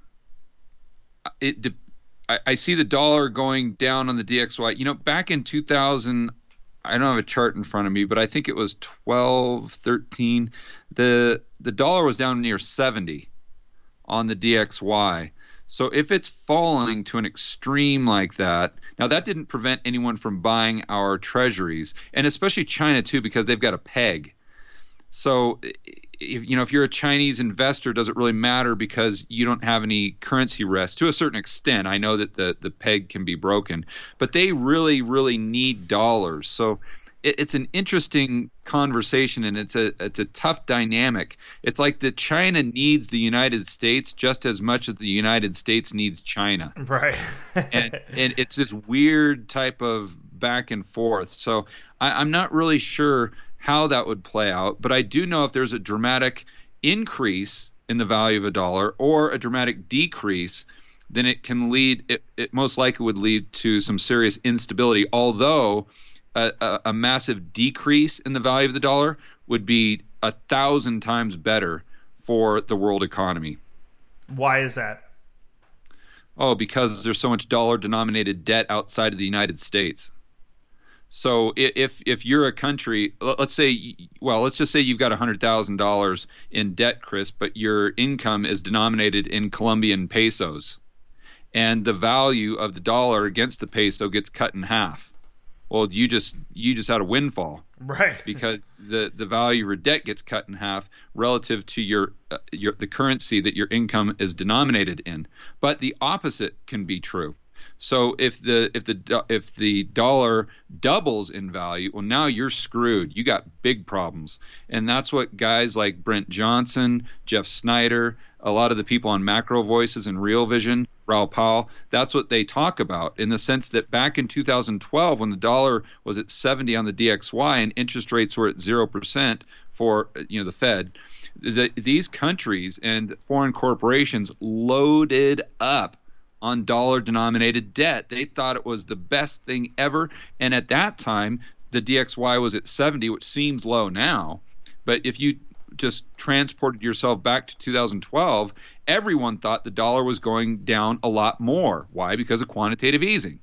it. I, I see the dollar going down on the D X Y. You know, back in two thousand, I don't have a chart in front of me, but I think it was twelve, thirteen. The the dollar was down near seventy on the D X Y. So if it's falling to an extreme like that, now that didn't prevent anyone from buying our treasuries, and especially China too, because they've got a peg. So if you know if you're a Chinese investor, does it really matter because you don't have any currency risk to a certain extent? I know that the the peg can be broken, but they really really need dollars. So it, it's an interesting conversation, and it's a it's a tough dynamic. It's like that China needs the United States just as much as the United States needs China. Right. and and it's this weird type of back and forth. So I, I'm not really sure how that would play out, but I do know if there's a dramatic increase in the value of a dollar or a dramatic decrease, then it can lead, it, it most likely would lead to some serious instability, although a, a, a massive decrease in the value of the dollar would be a thousand times better for the world economy. Why is that? Oh, because there's so much dollar-denominated debt outside of the United States. So if if you're a country, let's say, well, let's just say you've got one hundred thousand dollars in debt, Chris, but your income is denominated in Colombian pesos, and the value of the dollar against the peso gets cut in half. Well, you just you just had a windfall, right? Because the, the value of your debt gets cut in half relative to your uh, your the currency that your income is denominated in. But the opposite can be true. So if the if the if the dollar doubles in value, well, now you're screwed. You got big problems, and that's what guys like Brent Johnson, Jeff Snyder, a lot of the people on Macro Voices and Real Vision Raoul Pal, that's what they talk about, in the sense that back in two thousand twelve, when the dollar was at seventy on the D X Y and interest rates were at zero percent for, you know, the Fed, the, these countries and foreign corporations loaded up on dollar-denominated debt. They thought it was the best thing ever. And at that time, the D X Y was at seventy, which seems low now. But if you just transported yourself back to two thousand twelve, everyone thought the dollar was going down a lot more. Why? Because of quantitative easing.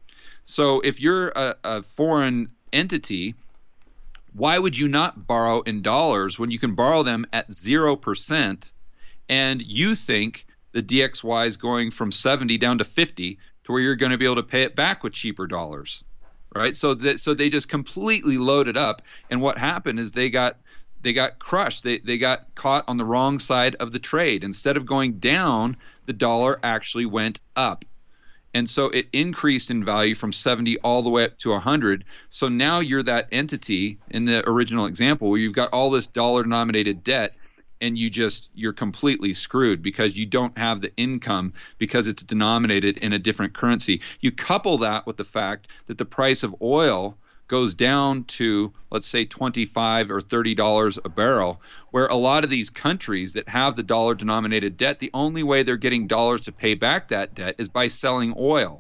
So if you're a, a foreign entity, why would you not borrow in dollars when you can borrow them at zero percent and you think the D X Y is going from seventy down to fifty to where you're going to be able to pay it back with cheaper dollars, right? So that, so they just completely loaded up, and what happened is they got they got crushed. They they got caught on the wrong side of the trade. Instead of going down, the dollar actually went up. And so it increased in value from seventy all the way up to one hundred. So now you're that entity in the original example where you've got all this dollar-denominated debt, and you just you're completely screwed because you don't have the income because it's denominated in a different currency. You couple that with the fact that the price of oil goes down to, let's say, twenty-five or thirty dollars a barrel, where a lot of these countries that have the dollar-denominated debt, the only way they're getting dollars to pay back that debt is by selling oil.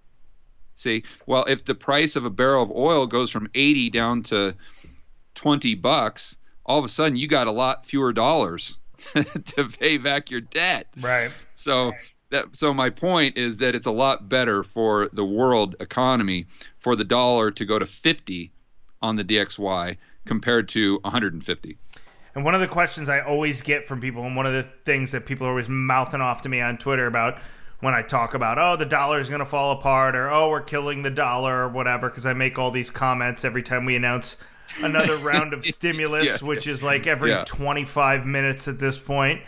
See, well, if the price of a barrel of oil goes from eighty down to twenty bucks, all of a sudden you got a lot fewer dollars to pay back your debt. Right. So that so my point is that it's a lot better for the world economy for the dollar to go to fifty on the D X Y compared to one hundred fifty. And one of the questions I always get from people, and one of the things that people are always mouthing off to me on Twitter about when I talk about, oh, the dollar is going to fall apart, or, oh, we're killing the dollar, or whatever, because I make all these comments every time we announce another round of stimulus, yeah, which is like every yeah. twenty-five minutes at this point.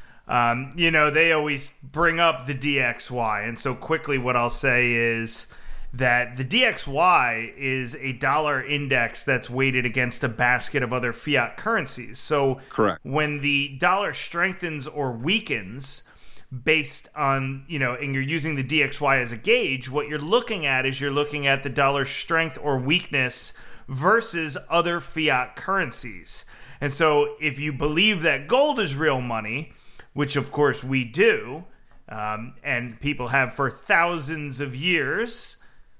Um, you know, they always bring up the D X Y. And so quickly what I'll say is that the D X Y is a dollar index that's weighted against a basket of other fiat currencies. So correct. When the dollar strengthens or weakens based on, you know, and you're using the D X Y as a gauge, what you're looking at is you're looking at the dollar strength or weakness versus other fiat currencies. And so if you believe that gold is real money, which of course we do, um, and people have for thousands of years,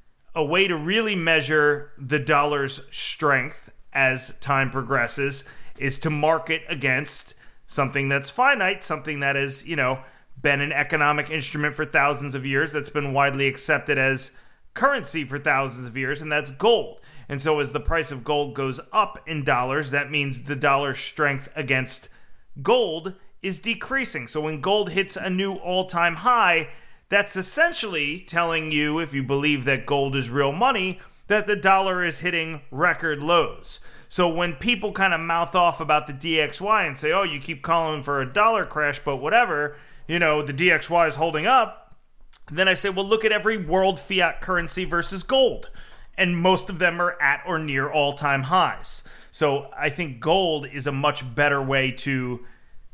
a way to really measure the dollar's strength as time progresses is to mark it against something that's finite, something that has, you know, been an economic instrument for thousands of years, that's been widely accepted as currency for thousands of years, and that's gold. And so as the price of gold goes up in dollars, that means the dollar's strength against gold is decreasing. So when gold hits a new all-time high, that's essentially telling you, if you believe that gold is real money, that the dollar is hitting record lows. So when people kind of mouth off about the D X Y and say, oh, you keep calling for a dollar crash, but whatever, you know, the D X Y is holding up, then I say, well, look at every world fiat currency versus gold. And most of them are at or near all-time highs. So I think gold is a much better way to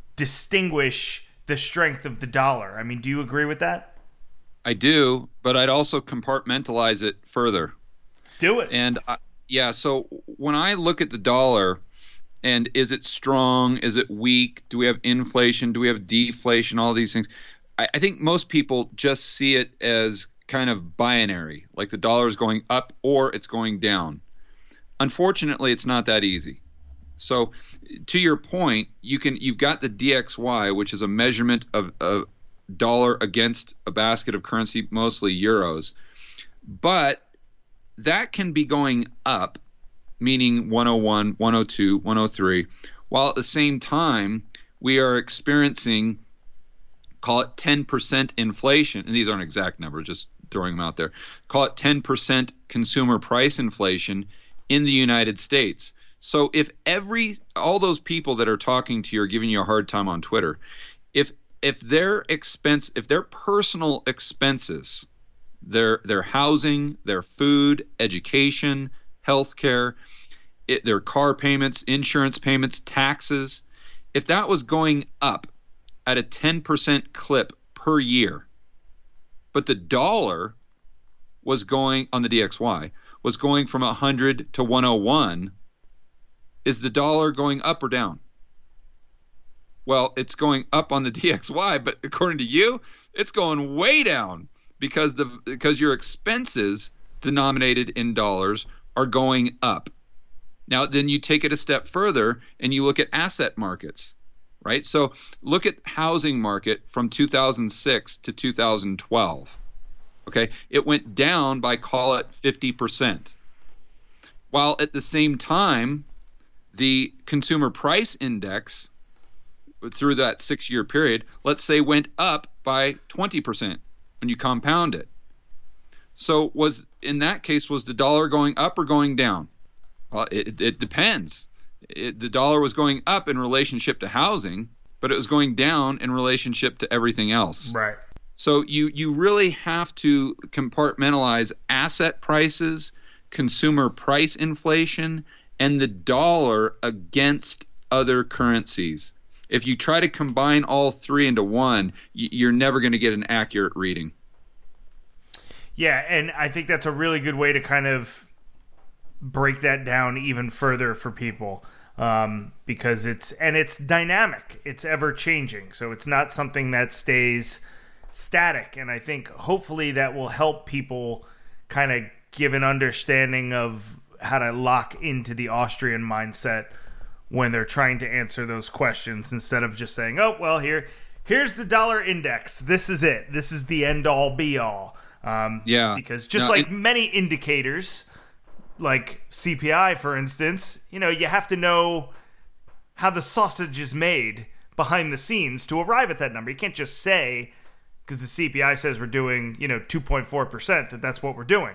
distinguish the strength of the dollar. I mean, do you agree with that? I do, but I'd also compartmentalize it further. Do it. And I, yeah, so when I look at the dollar, and is it strong? Is it weak? Do we have inflation? Do we have deflation? All these things. I, I think most people just see it as kind of binary, like the dollar is going up or it's going down. Unfortunately, it's not that easy. So to your point, you can you've got the D X Y, which is a measurement of a dollar against a basket of currency, mostly euros. But that can be going up, meaning one oh one, one oh two, one oh three, while at the same time we are experiencing, call it ten percent inflation. And these aren't exact numbers, just throwing them out there. Call it ten percent consumer price inflation in the United States. So if every all those people that are talking to you are giving you a hard time on Twitter, if if their expense, if their personal expenses, their their housing, their food, education, healthcare, it, their car payments, insurance payments, taxes, if that was going up at a ten percent clip per year, but the dollar was going on the D X Y was going from one hundred to one oh one. Is the dollar going up or down? Well, it's going up on the D X Y, but according to you, it's going way down because the because your expenses denominated in dollars are going up. Now, then you take it a step further and you look at asset markets, right? So look at housing market from two thousand six to two thousand twelve. Okay, it went down by, call it, fifty percent. While at the same time, the consumer price index through that six-year period, let's say, went up by twenty percent when you compound it. So was in that case, was the dollar going up or going down? Well, it, it depends. It, the dollar was going up in relationship to housing, but it was going down in relationship to everything else. Right. So you, you really have to compartmentalize asset prices, consumer price inflation, and the dollar against other currencies. If you try to combine all three into one, you're never going to get an accurate reading. Yeah, and I think that's a really good way to kind of break that down even further for people, um, because it's and it's dynamic, it's ever changing, so it's not something that stays static. And I think hopefully that will help people kind of give an understanding of how to lock into the Austrian mindset when they're trying to answer those questions, instead of just saying, oh, well, here here's the dollar index, this is it, this is the end all be all. Um, yeah. Because just no, like it, many indicators, like C P I, for instance, you know, you have to know how the sausage is made behind the scenes to arrive at that number. You can't just say, because the C P I says we're doing, you know, two point four percent, that that's what we're doing.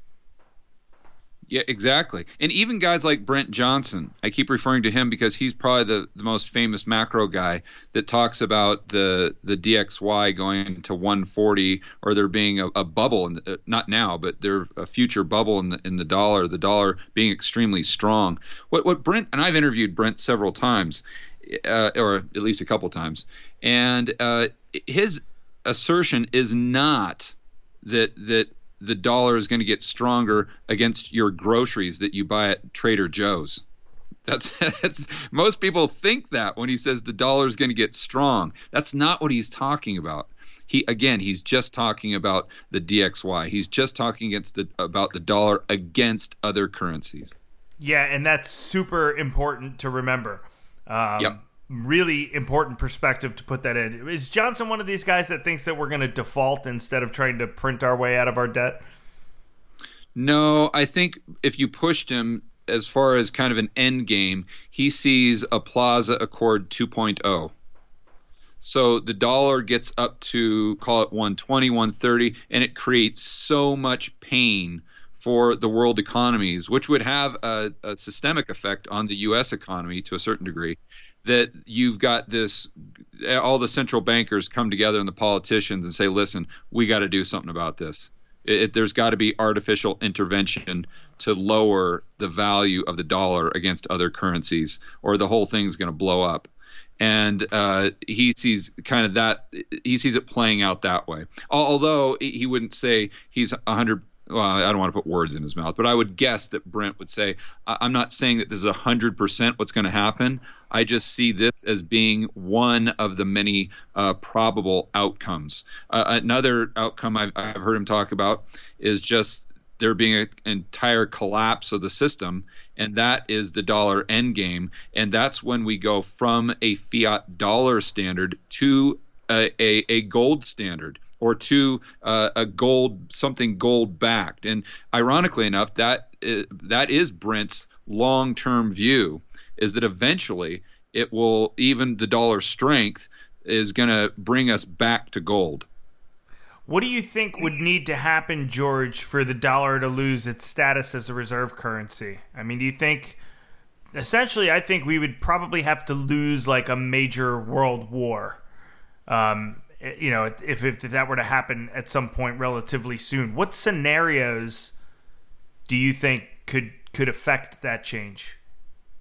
Yeah, exactly. And even guys like Brent Johnson, I keep referring to him because he's probably the, the most famous macro guy that talks about the the D X Y going to one forty, or there being a, a bubble, in the, not now, but there a future bubble in the in the dollar, the dollar being extremely strong. What what Brent, and I've interviewed Brent several times, uh, or at least a couple times, and uh, his assertion is not that that the dollar is going to get stronger against your groceries that you buy at Trader Joe's. That's, that's most people think that when he says the dollar is going to get strong. That's not what he's talking about. He again, he's just talking about the D X Y. He's just talking against the about the dollar against other currencies. Yeah, and that's super important to remember. Um, yep. Really important perspective to put that in. Is Johnson one of these guys that thinks that we're going to default instead of trying to print our way out of our debt? No, I think if you pushed him as far as kind of an end game, he sees a Plaza Accord two point oh. So the dollar gets up to, call it one twenty, one thirty, and it creates so much pain for the world economies, which would have a, a systemic effect on the U S economy to a certain degree, that you've got this, all the central bankers come together and the politicians and say, listen, we got to do something about this. It, it, there's got to be artificial intervention to lower the value of the dollar against other currencies, or the whole thing's going to blow up. And uh, he sees kind of that, he sees it playing out that way. Although he wouldn't say he's one hundred well, I don't want to put words in his mouth, but I would guess that Brent would say, I'm not saying that this is one hundred percent what's going to happen. I just see this as being one of the many uh, probable outcomes. Uh, another outcome I've, I've heard him talk about is just there being an entire collapse of the system, and that is the dollar endgame. And that's when we go from a fiat dollar standard to a, a, a gold standard, or to uh, a gold, something gold backed. And ironically enough, that is, that is Brent's long-term view, is that eventually it will, even the dollar strength is going to bring us back to gold. What do you think would need to happen, George, for the dollar to lose its status as a reserve currency? I mean, do you think, essentially, I think we would probably have to lose like a major world war. Um, you know, if, if if that were to happen at some point relatively soon, what scenarios do you think could could affect that change?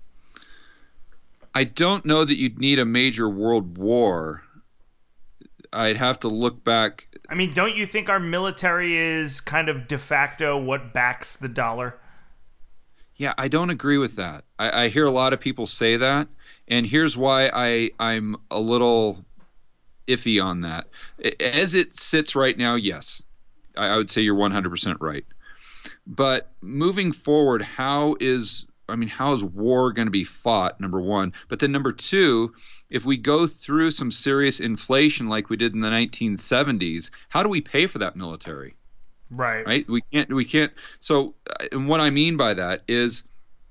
I don't know that you'd need a major world war. I'd have to look back. I mean, don't you think our military is kind of de facto what backs the dollar? Yeah, I don't agree with that. I, I hear a lot of people say that, and here's why I, I'm a little iffy on that. As it sits right now, yes, I, I would say you're one hundred percent right. But moving forward, how is I mean, how is war going to be fought, number one? But then number two, if we go through some serious inflation like we did in the nineteen seventies, how do we pay for that military? Right. Right. We can't. We can't. So, and what I mean by that is,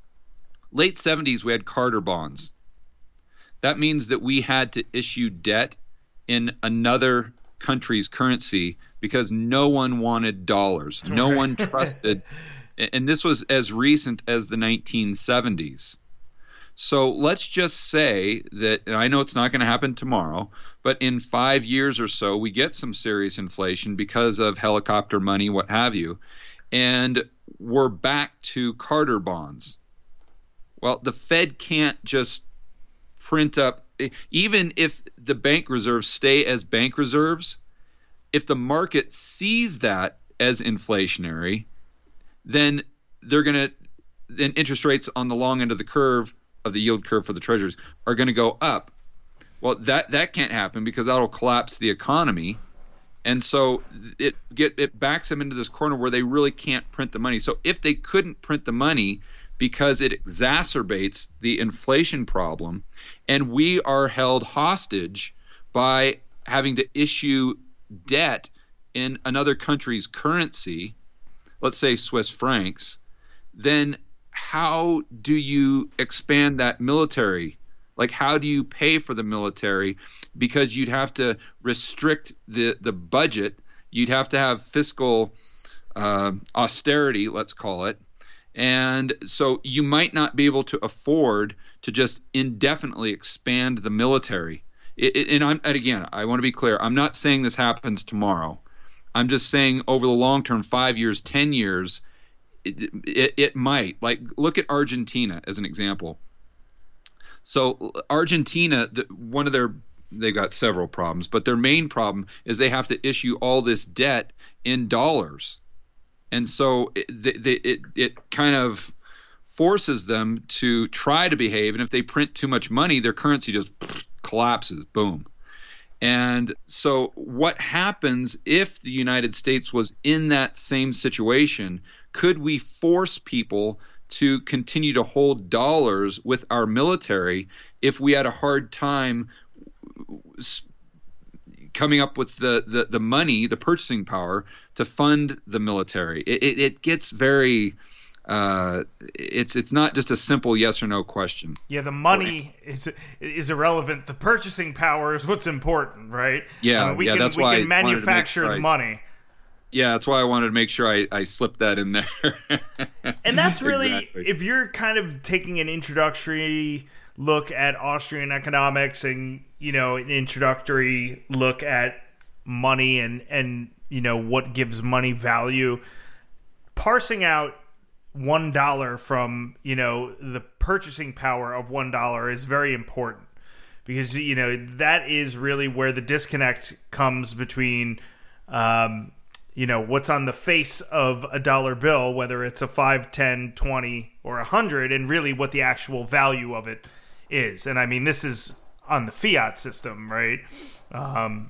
late seventies we had Carter bonds. That means that we had to issue debt in another country's currency because no one wanted dollars. No one trusted. And this was as recent as the nineteen seventies. So let's just say that, and I know it's not going to happen tomorrow, but in five years or so, we get some serious inflation because of helicopter money, what have you, and we're back to Carter bonds. Well, the Fed can't just print up, even if the bank reserves stay as bank reserves, if the market sees that as inflationary, then they're going to, then interest rates on the long end of the curve, of the yield curve for the treasuries, are going to go up. Well, that that can't happen because that'll collapse the economy. And so it get it backs them into this corner where they really can't print the money. So if they couldn't print the money because it exacerbates the inflation problem, and we are held hostage by having to issue debt in another country's currency, let's say Swiss francs, then how do you expand that military? Like, how do you pay for the military? Because you'd have to restrict the, the budget. You'd have to have fiscal uh, austerity, let's call it. And so you might not be able to afford to just indefinitely expand the military. It, it, and, I'm, and again, I want to be clear. I'm not saying this happens tomorrow. I'm just saying over the long term, five years, ten years, It, it, it might. Like, look at Argentina as an example. So Argentina, one of their, they got several problems, but their main problem is they have to issue all this debt in dollars. And so it, they, it, it kind of forces them to try to behave. And if they print too much money, their currency just collapses, boom. And so what happens if the United States was in that same situation? Could we force people to continue to hold dollars with our military if we had a hard time coming up with the, the, the money, the purchasing power to fund the military? It, it, it gets very uh, it's it's not just a simple yes or no question. Yeah, the money is is irrelevant. The purchasing power is what's important, right? Yeah, I mean, we yeah, can, that's we why can manufacture the money. Yeah, that's why I wanted to make sure I, I slipped that in there. And that's really, exactly. If you're kind of taking an introductory look at Austrian economics and, you know, an introductory look at money and, and you know, what gives money value, parsing out one dollar from, you know, the purchasing power of one dollar is very important. Because, you know, that is really where the disconnect comes between... Um, you know, what's on the face of a dollar bill, whether it's a five, ten, twenty, or a hundred, and really what the actual value of it is. And I mean, this is on the fiat system, right? Um,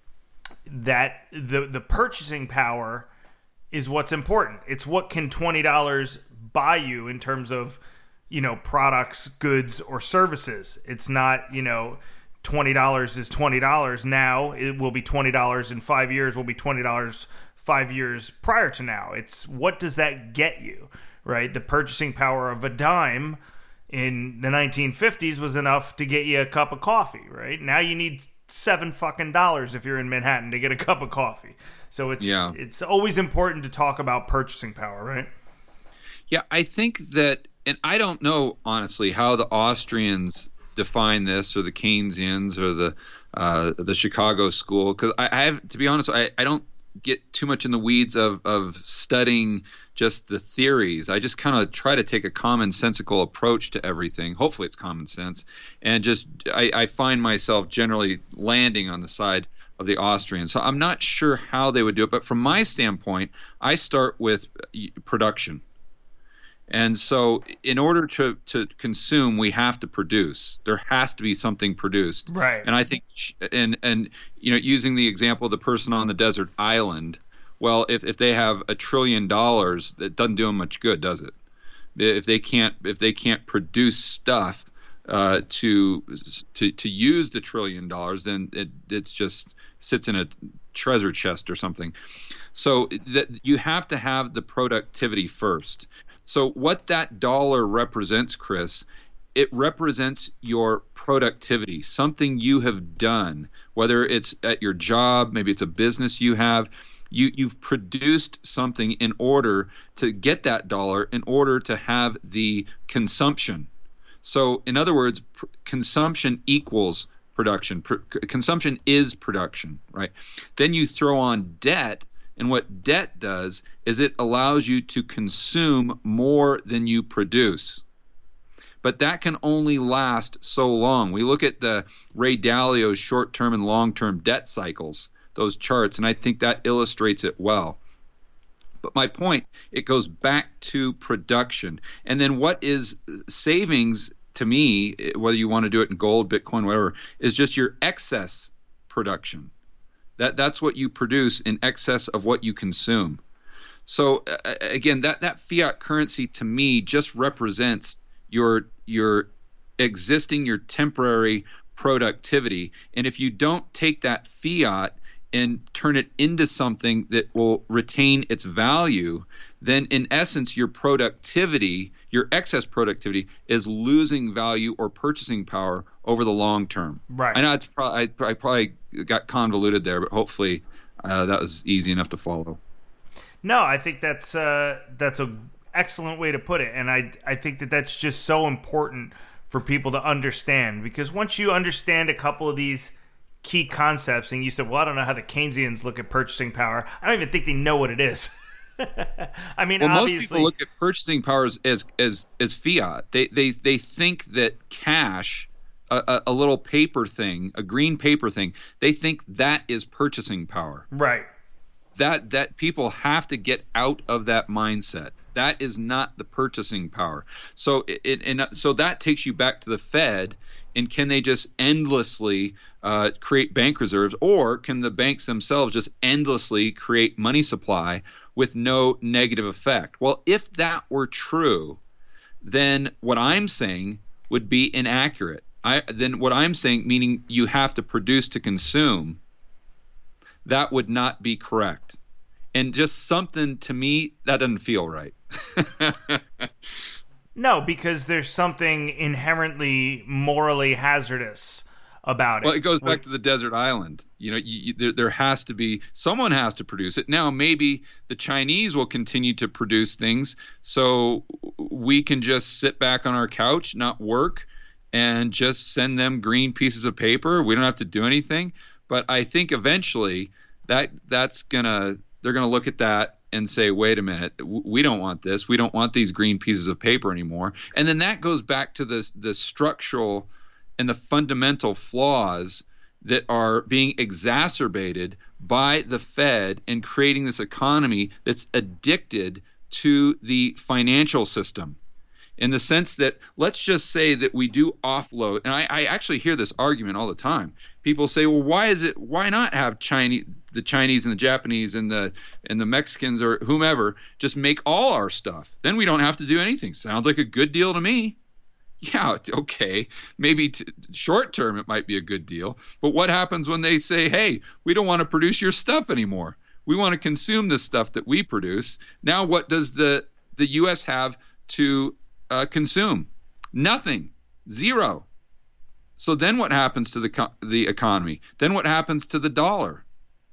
that the the purchasing power is what's important. It's what can twenty dollars buy you in terms of, you know, products, goods, or services. It's not, you know, twenty dollars is twenty dollars now. It will be twenty dollars in five years, will be twenty dollars five years prior to now. It's what does that get you, right? The purchasing power of a dime in the nineteen fifties was enough to get you a cup of coffee, right? Now you need seven fucking dollars if you're in Manhattan to get a cup of coffee. So it's yeah. it's always important to talk about purchasing power, right? Yeah, I think that, and I don't know, honestly, how the Austrians define this, or the Keynesians, or the uh, the Chicago school, because I, I have to be honest, I, I don't get too much in the weeds of of studying just the theories. I just kind of try to take a commonsensical approach to everything. Hopefully it's common sense, and just I, I find myself generally landing on the side of the Austrians. So I'm not sure how they would do it, but from my standpoint, I start with production. And so in order to, to consume, we have to produce. There has to be something produced. Right. And I think, and, and you know, using the example of the person on the desert island, well, if, if they have a trillion dollars, that doesn't do them much good, does it? If they can't if they can't produce stuff uh, to to to use the trillion dollars, then it it's just sits in a treasure chest or something. So that you have to have the productivity first. So what that dollar represents, Chris, it represents your productivity, something you have done, whether it's at your job, maybe it's a business you have. You, you've produced something in order to get that dollar, in order to have the consumption. So in other words, pr- consumption equals production. Pr- consumption is production, right? Then you throw on debt, and what debt does is it allows you to consume more than you produce. But that can only last so long. We look at the Ray Dalio's short-term and long-term debt cycles, those charts, and I think that illustrates it well. But my point, it goes back to production. And then what is savings to me, whether you want to do it in gold, Bitcoin, whatever, is just your excess production. That that's what you produce in excess of what you consume. So uh, again, that, that fiat currency to me just represents your your existing, your temporary productivity. And if you don't take that fiat and turn it into something that will retain its value, then in essence, your productivity, your excess productivity, is losing value or purchasing power over the long term. Right. I know it's probably, I, I probably got convoluted there, but hopefully uh, that was easy enough to follow. No, I think that's uh, that's an excellent way to put it, and I I think that that's just so important for people to understand, because once you understand a couple of these key concepts, and you said, well, I don't know how the Keynesians look at purchasing power. I don't even think they know what it is. I mean, well, obviously, most people look at purchasing powers as as as fiat. They they they think that cash, a, a little paper thing, a green paper thing, they think that is purchasing power. Right. That that people have to get out of that mindset. That is not the purchasing power. So it and so that takes you back to the Fed. And can they just endlessly uh, create bank reserves, or can the banks themselves just endlessly create money supply with no negative effect? Well, if that were true, then what I'm saying would be inaccurate. I, then what I'm saying, meaning you have to produce to consume, that would not be correct. And just something to me, that doesn't feel right. No, because there's something inherently morally hazardous about it. Well, it goes back to the desert island. You know, you, you, there, there has to be, someone has to produce it. Now, maybe the Chinese will continue to produce things, so we can just sit back on our couch, not work, and just send them green pieces of paper. We don't have to do anything. But I think eventually that that's gonna, they're gonna look at that and say, wait a minute, we don't want this. We don't want these green pieces of paper anymore. And then that goes back to the, the structural and the fundamental flaws that are being exacerbated by the Fed in creating this economy that's addicted to the financial system. In the sense that, let's just say that we do offload, and I, I actually hear this argument all the time. People say, well, why is it, why not have Chinese, the Chinese and the Japanese and the and the Mexicans or whomever just make all our stuff? Then we don't have to do anything. Sounds like a good deal to me. Yeah, okay, maybe t- short term it might be a good deal, but what happens when they say, hey, we don't want to produce your stuff anymore. We want to consume the stuff that we produce. Now what does the, the U S have to uh, consume? Nothing. Zero. So then what happens to the co- the economy? Then what happens to the dollar?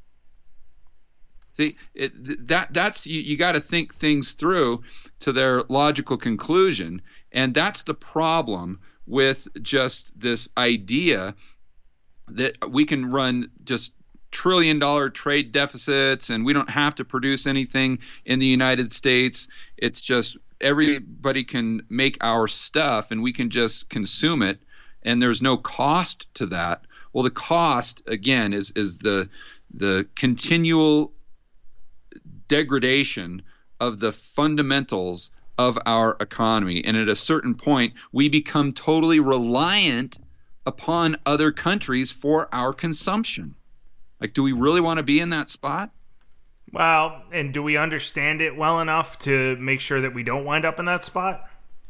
See, it, that that's you, you got to think things through to their logical conclusion. And that's the problem with just this idea that we can run just trillion dollar trade deficits and we don't have to produce anything in the United States. It's just everybody can make our stuff and we can just consume it, and there's no cost to that. Well, the cost again is is the the continual degradation of the fundamentals of our economy. And at a certain point, we become totally reliant upon other countries for our consumption. Like, do we really want to be in that spot? Well, and do we understand it well enough to make sure that we don't wind up in that spot?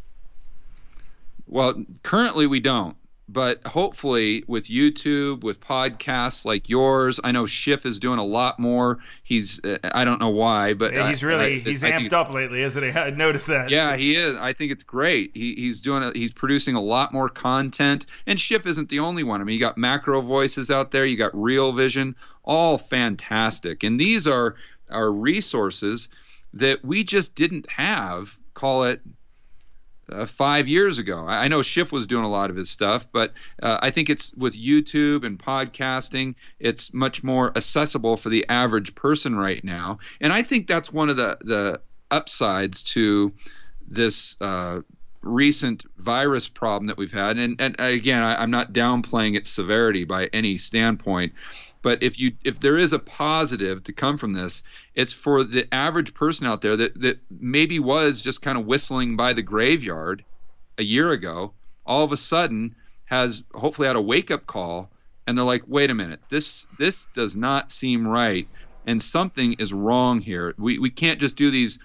Well, currently we don't. But hopefully with YouTube, with podcasts like yours, I know Schiff is doing a lot more. He's, uh, I don't know why, but yeah, he's really, I, he's I amped up lately, isn't he? I noticed that. Yeah, he is. I think it's great. He, he's doing, a, he's producing a lot more content. And Schiff isn't the only one. I mean, you got Macro Voices out there. You got Real Vision, all fantastic. And these are, are resources that we just didn't have, call it, Uh, five years ago. I know Schiff was doing a lot of his stuff, but uh, I think it's with YouTube and podcasting, it's much more accessible for the average person right now. And I think that's one of the, the upsides to this uh, recent virus problem that we've had. And, and again, I, I'm not downplaying its severity by any standpoint, but if you if there is a positive to come from this, it's for the average person out there that, that maybe was just kind of whistling by the graveyard a year ago, all of a sudden has hopefully had a wake-up call, and they're like, wait a minute, this this does not seem right, and something is wrong here. We we can't just do these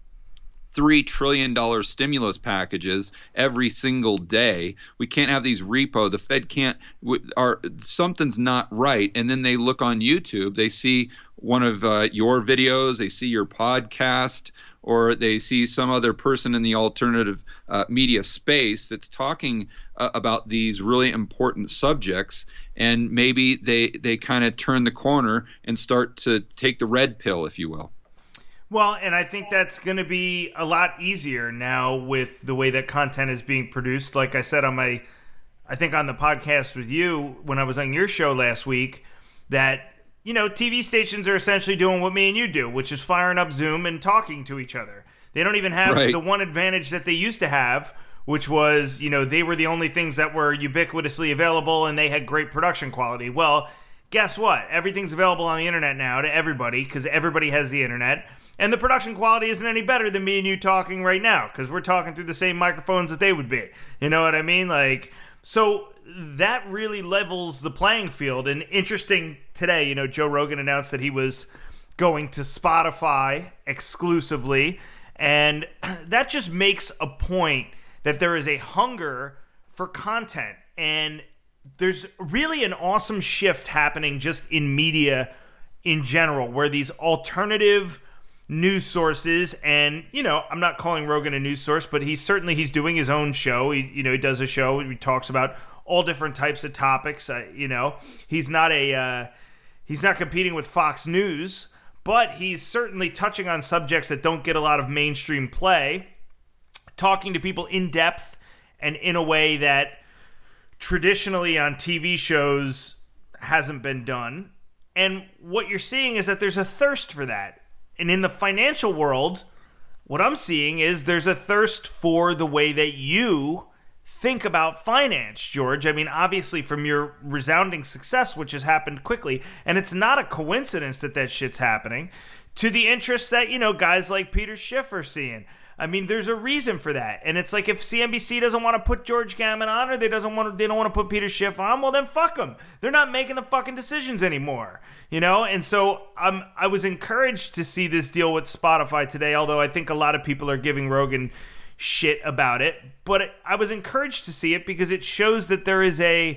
three trillion dollars stimulus packages every single day. We can't have these repo. The Fed can't, are, something's not right. And then they look on YouTube, they see one of uh, your videos, they see your podcast, or they see some other person in the alternative uh, media space that's talking uh, about these really important subjects. And maybe they, they kind of turn the corner and start to take the red pill, if you will. Well, and I think that's going to be a lot easier now with the way that content is being produced. Like I said on my, I think on the podcast with you when I was on your show last week, that, you know, T V stations are essentially doing what me and you do, which is firing up Zoom and talking to each other. They don't even have right. the one advantage that they used to have, which was, you know, they were the only things that were ubiquitously available and they had great production quality. Well, guess what? Everything's available on the internet now to everybody because everybody has the internet. And the production quality isn't any better than me and you talking right now because we're talking through the same microphones that they would be. You know what I mean? Like, so that really levels the playing field. And interesting today, you know, Joe Rogan announced that he was going to Spotify exclusively. And that just makes a point that there is a hunger for content. And there's really an awesome shift happening just in media in general where these alternative news sources, and you know, I'm not calling Rogan a news source, but he's certainly he's doing his own show. He, you know, he does a show. He talks about all different types of topics. Uh, you know, he's not a uh, he's not competing with Fox News, but he's certainly touching on subjects that don't get a lot of mainstream play, talking to people in depth and in a way that traditionally on T V shows hasn't been done. And what you're seeing is that there's a thirst for that. And in the financial world, what I'm seeing is there's a thirst for the way that you think about finance, George. I mean, obviously from your resounding success, which has happened quickly, and it's not a coincidence that that shit's happening, to the interest that, you know, guys like Peter Schiff are seeing. I mean, there's a reason for that. And it's like if C N B C doesn't want to put George Gammon on or they doesn't want to, they don't want to put Peter Schiff on, well then fuck them. They're not making the fucking decisions anymore. You know? And so um, I was encouraged to see this deal with Spotify today, although I think a lot of people are giving Rogan shit about it. But it, I was encouraged to see it because it shows that there is a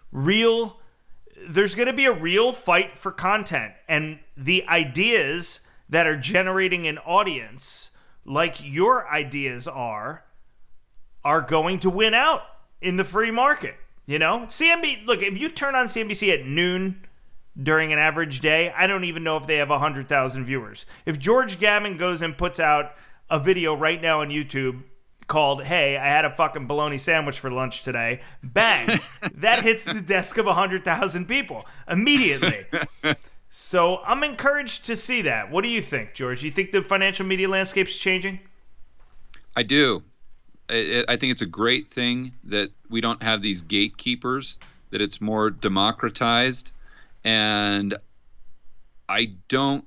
real, there's going to be a real fight for content. And the ideas that are generating an audience, like your ideas are, are going to win out in the free market. You know, C N B C, look, if you turn on C N B C at noon during an average day, I don't even know if they have one hundred thousand viewers. If George Gammon goes and puts out a video right now on YouTube called, hey, I had a fucking bologna sandwich for lunch today, bang, that hits the desk of one hundred thousand people immediately. So I'm encouraged to see that. What do you think, George? Do you think the financial media landscape's changing? I do. I, I think it's a great thing that we don't have these gatekeepers that it's more democratized, and I don't.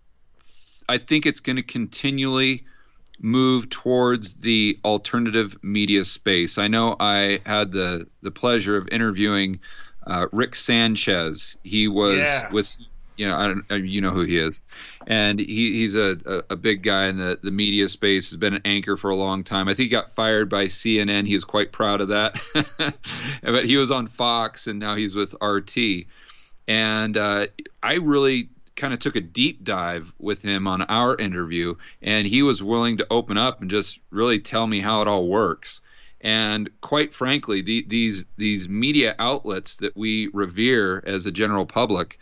I think it's going to continually move towards the alternative media space. I know I had the the pleasure of interviewing uh, Rick Sanchez. He was yeah. was you know I don't you know who he is, and he, he's a, a, a big guy in the, the media space. Has been an anchor for a long time. I think he got fired by C N N. He was quite proud of that, but he was on Fox and now he's with R T. And uh, I really kind of took a deep dive with him on our interview, and he was willing to open up and just really tell me how it all works. And quite frankly, the, these these media outlets that we revere as a general public,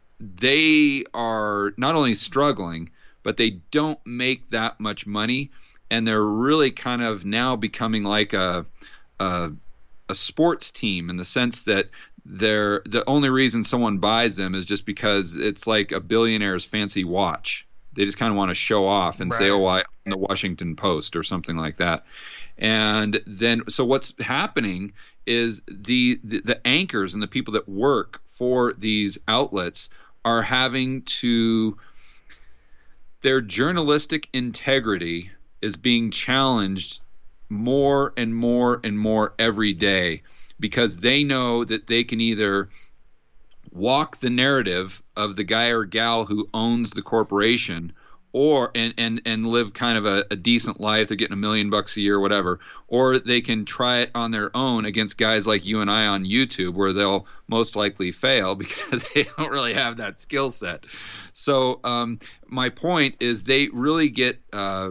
they are not only struggling, but they don't make that much money, and they're really kind of now becoming like a a, a sports team in the sense that they're the only reason someone buys them is just because it's like a billionaire's fancy watch. They just kind of want to show off and right. say, oh, I own the Washington Post or something like that. And then, so what's happening is the, the, the anchors and the people that work for these outlets are having to, their journalistic integrity is being challenged more and more and more every day, because they know that they can either walk the narrative of the guy or gal who owns the corporation, or and and, and live kind of a, a decent life. They're getting a million bucks a year, whatever. Or they can try it on their own against guys like you and I on YouTube, where they'll most likely fail because they don't really have that skill set. So um, my point is they really get uh,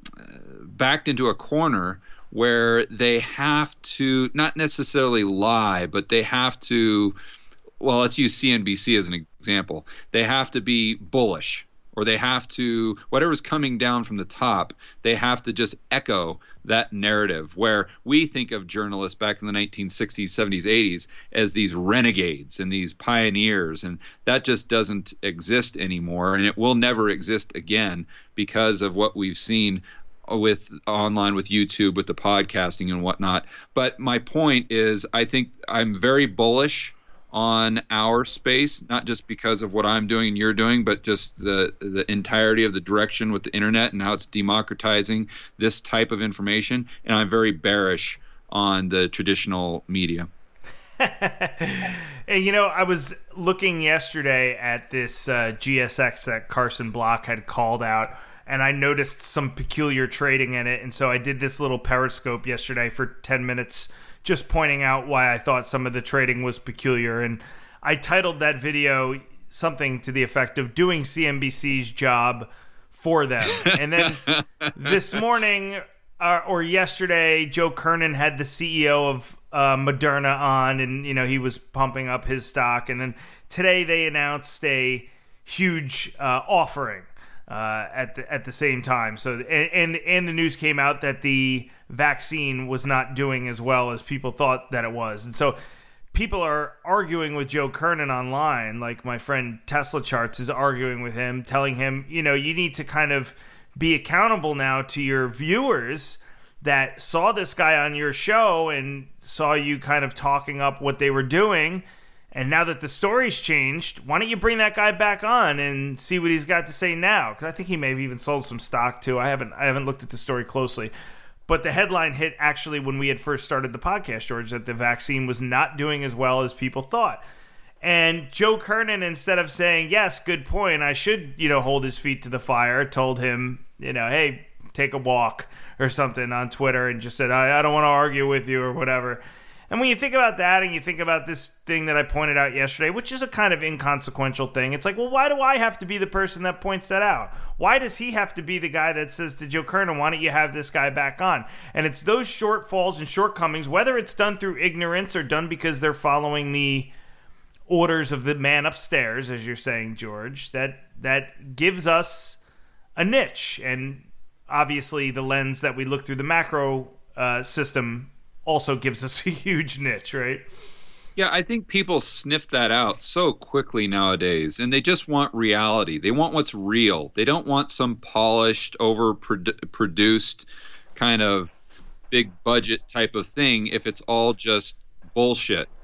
backed into a corner where they have to not necessarily lie, but they have to, well, let's use C N B C as an example. They have to be bullish, or they have to, whatever's coming down from the top, they have to just echo that narrative, where we think of journalists back in the nineteen sixties, seventies, eighties as these renegades and these pioneers, and that just doesn't exist anymore, and it will never exist again because of what we've seen with online, with YouTube, with the podcasting and whatnot. But my point is, I think I'm very bullish on our space, not just because of what I'm doing and you're doing, but just the the entirety of the direction with the internet and how it's democratizing this type of information. And I'm very bearish on the traditional media. And, you know, I was looking yesterday at this uh, G S X that Carson Block had called out, and I noticed some peculiar trading in it. And so I did this little Periscope yesterday for ten minutes, just pointing out why I thought some of the trading was peculiar. And I titled that video something to the effect of doing C N B C's job for them. And then this morning uh, or yesterday, Joe Kernan had the C E O of uh, Moderna on, and, you know, he was pumping up his stock. And then today they announced a huge uh, offering Uh, at the at the same time. So and, and and the news came out that the vaccine was not doing as well as people thought that it was. And so people are arguing with Joe Kernan online, like my friend Tesla Charts is arguing with him, telling him, you know, you need to kind of be accountable now to your viewers that saw this guy on your show and saw you kind of talking up what they were doing. And now that the story's changed, why don't you bring that guy back on and see what he's got to say now? Because I think he may have even sold some stock too. I haven't I haven't looked at the story closely. But the headline hit actually when we had first started the podcast, George, that the vaccine was not doing as well as people thought. And Joe Kernan, instead of saying, yes, good point, I should, you know, hold his feet to the fire, told him, you know, hey, take a walk or something on Twitter, and just said, I, I don't want to argue with you or whatever. And when you think about that, and you think about this thing that I pointed out yesterday, which is a kind of inconsequential thing, it's like, well, why do I have to be the person that points that out? Why does he have to be the guy that says to Joe Kernan, why don't you have this guy back on? And it's those shortfalls and shortcomings, whether it's done through ignorance or done because they're following the orders of the man upstairs, as you're saying, George, that that gives us a niche. And obviously the lens that we look through the macro uh, system also gives us a huge niche, right? Yeah, I think people sniff that out so quickly nowadays, and they just want reality. They want what's real. They don't want some polished, over-produced kind of big budget type of thing if it's all just bullshit.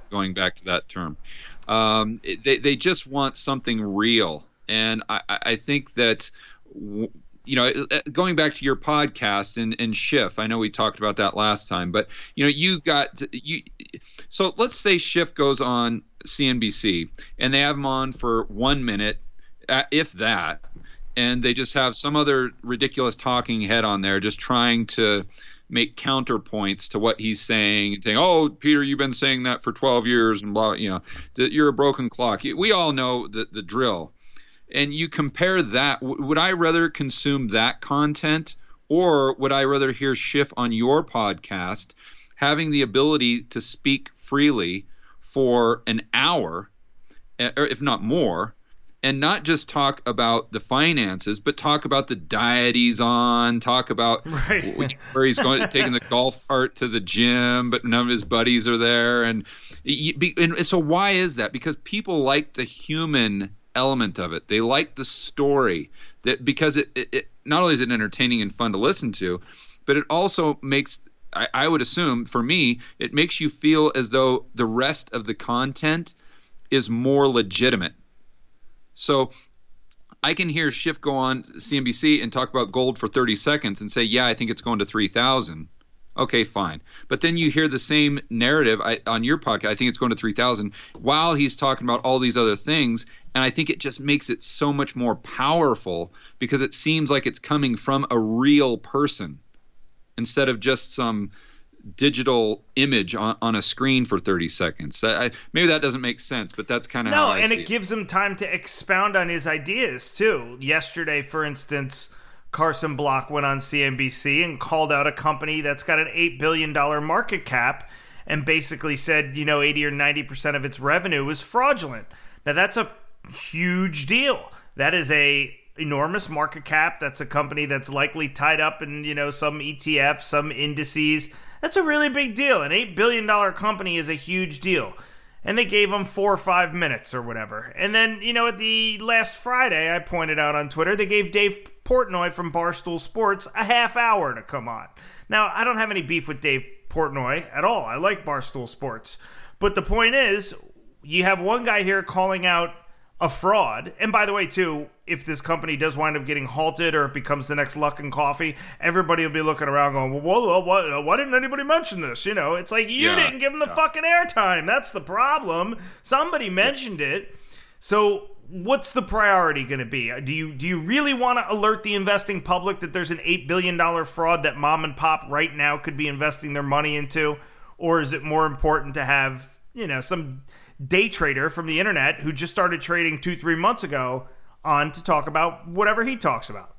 going back to that term. Um, they they just want something real, and I, I think that you know, going back to your podcast and, and Schiff, I know we talked about that last time, but you know, you got you. So let's say Schiff goes on C N B C and they have him on for one minute, if that, and they just have some other ridiculous talking head on there, just trying to make counterpoints to what he's saying and saying, "Oh, Peter, you've been saying that for twelve years and blah, you know, you're a broken clock." We all know the the drill. And you compare that, would I rather consume that content, or would I rather hear Schiff on your podcast having the ability to speak freely for an hour, or if not more, and not just talk about the finances, but talk about the diet he's on, talk about right. where he's going, taking the golf cart to the gym, but none of his buddies are there. And, and so why is that? Because people like the human element of it. They like the story, that because it, it, it not only is it entertaining and fun to listen to, but it also makes, I, I would assume for me, it makes you feel as though the rest of the content is more legitimate. So I can hear Schiff go on C N B C and talk about gold for thirty seconds and say, yeah, I think it's going to three thousand. Okay, fine. But then you hear the same narrative I, on your podcast, I think it's going to three thousand, while he's talking about all these other things. And I think it just makes it so much more powerful because it seems like it's coming from a real person instead of just some digital image on, on a screen for thirty seconds. I, maybe that doesn't make sense, but that's kind of no, how I and see it, it gives him time to expound on his ideas too. Yesterday, for instance, Carson Block went on C N B C and called out a company that's got an eight billion dollars market cap and basically said, you know, eighty or ninety percent of its revenue was fraudulent. Now, that's a huge deal. That is a enormous market cap. That's a company that's likely tied up in, you know, some E T F, some indices. That's a really big deal. An eight billion dollars company is a huge deal. And they gave him four or five minutes or whatever. And then, you know, at the last Friday, I pointed out on Twitter, they gave Dave Portnoy from Barstool Sports a half hour to come on. Now, I don't have any beef with Dave Portnoy at all. I like Barstool Sports. But the point is, you have one guy here calling out a fraud. And by the way, too, if this company does wind up getting halted or it becomes the next Luckin Coffee, everybody will be looking around going, well, whoa, whoa, why didn't anybody mention this? You know, it's like, you yeah, didn't give them the yeah. fucking airtime. That's the problem. Somebody mentioned yeah. it. So what's the priority going to be? Do you do you really want to alert the investing public that there's an eight billion dollars fraud that mom and pop right now could be investing their money into? Or is it more important to have, you know, some day trader from the internet who just started trading two, three months ago on to talk about whatever he talks about?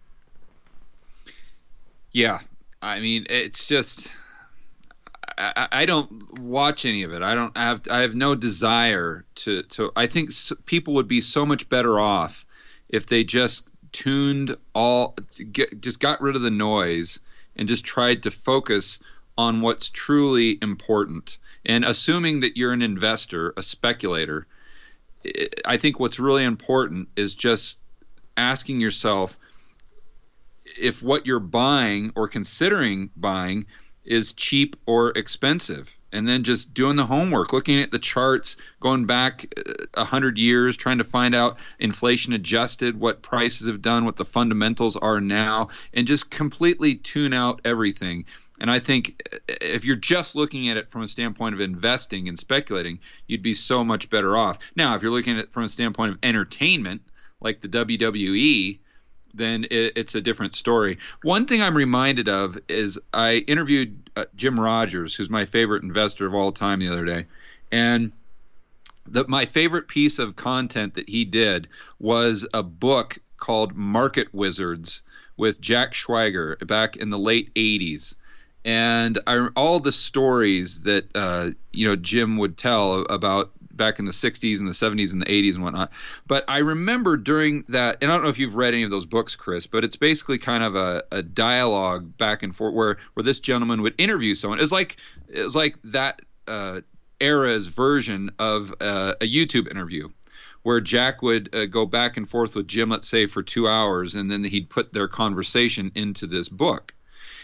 Yeah. I mean, it's just, I, I don't watch any of it. I don't have, I have no desire to, to, I think people would be so much better off if they just tuned all, get, just got rid of the noise and just tried to focus on what's truly important. And assuming that you're an investor, a speculator, I think what's really important is just asking yourself if what you're buying or considering buying is cheap or expensive. And then just doing the homework, looking at the charts, going back a hundred years, trying to find out inflation adjusted, what prices have done, what the fundamentals are now, and just completely tune out everything. And I think if you're just looking at it from a standpoint of investing and speculating, you'd be so much better off. Now, if you're looking at it from a standpoint of entertainment, like the W W E, then it, it's a different story. One thing I'm reminded of is I interviewed uh, Jim Rogers, who's my favorite investor of all time, the other day. And the, my favorite piece of content that he did was a book called Market Wizards with Jack Schwager back in the late eighties. And I, all the stories that uh, you know Jim would tell about back in the sixties and the seventies and the eighties and whatnot. But I remember during that, and I don't know if you've read any of those books, Chris, but it's basically kind of a, a dialogue back and forth where, where this gentleman would interview someone. It was like it was like that uh, era's version of uh, a YouTube interview, where Jack would uh, go back and forth with Jim, let's say, for two hours, and then he'd put their conversation into this book.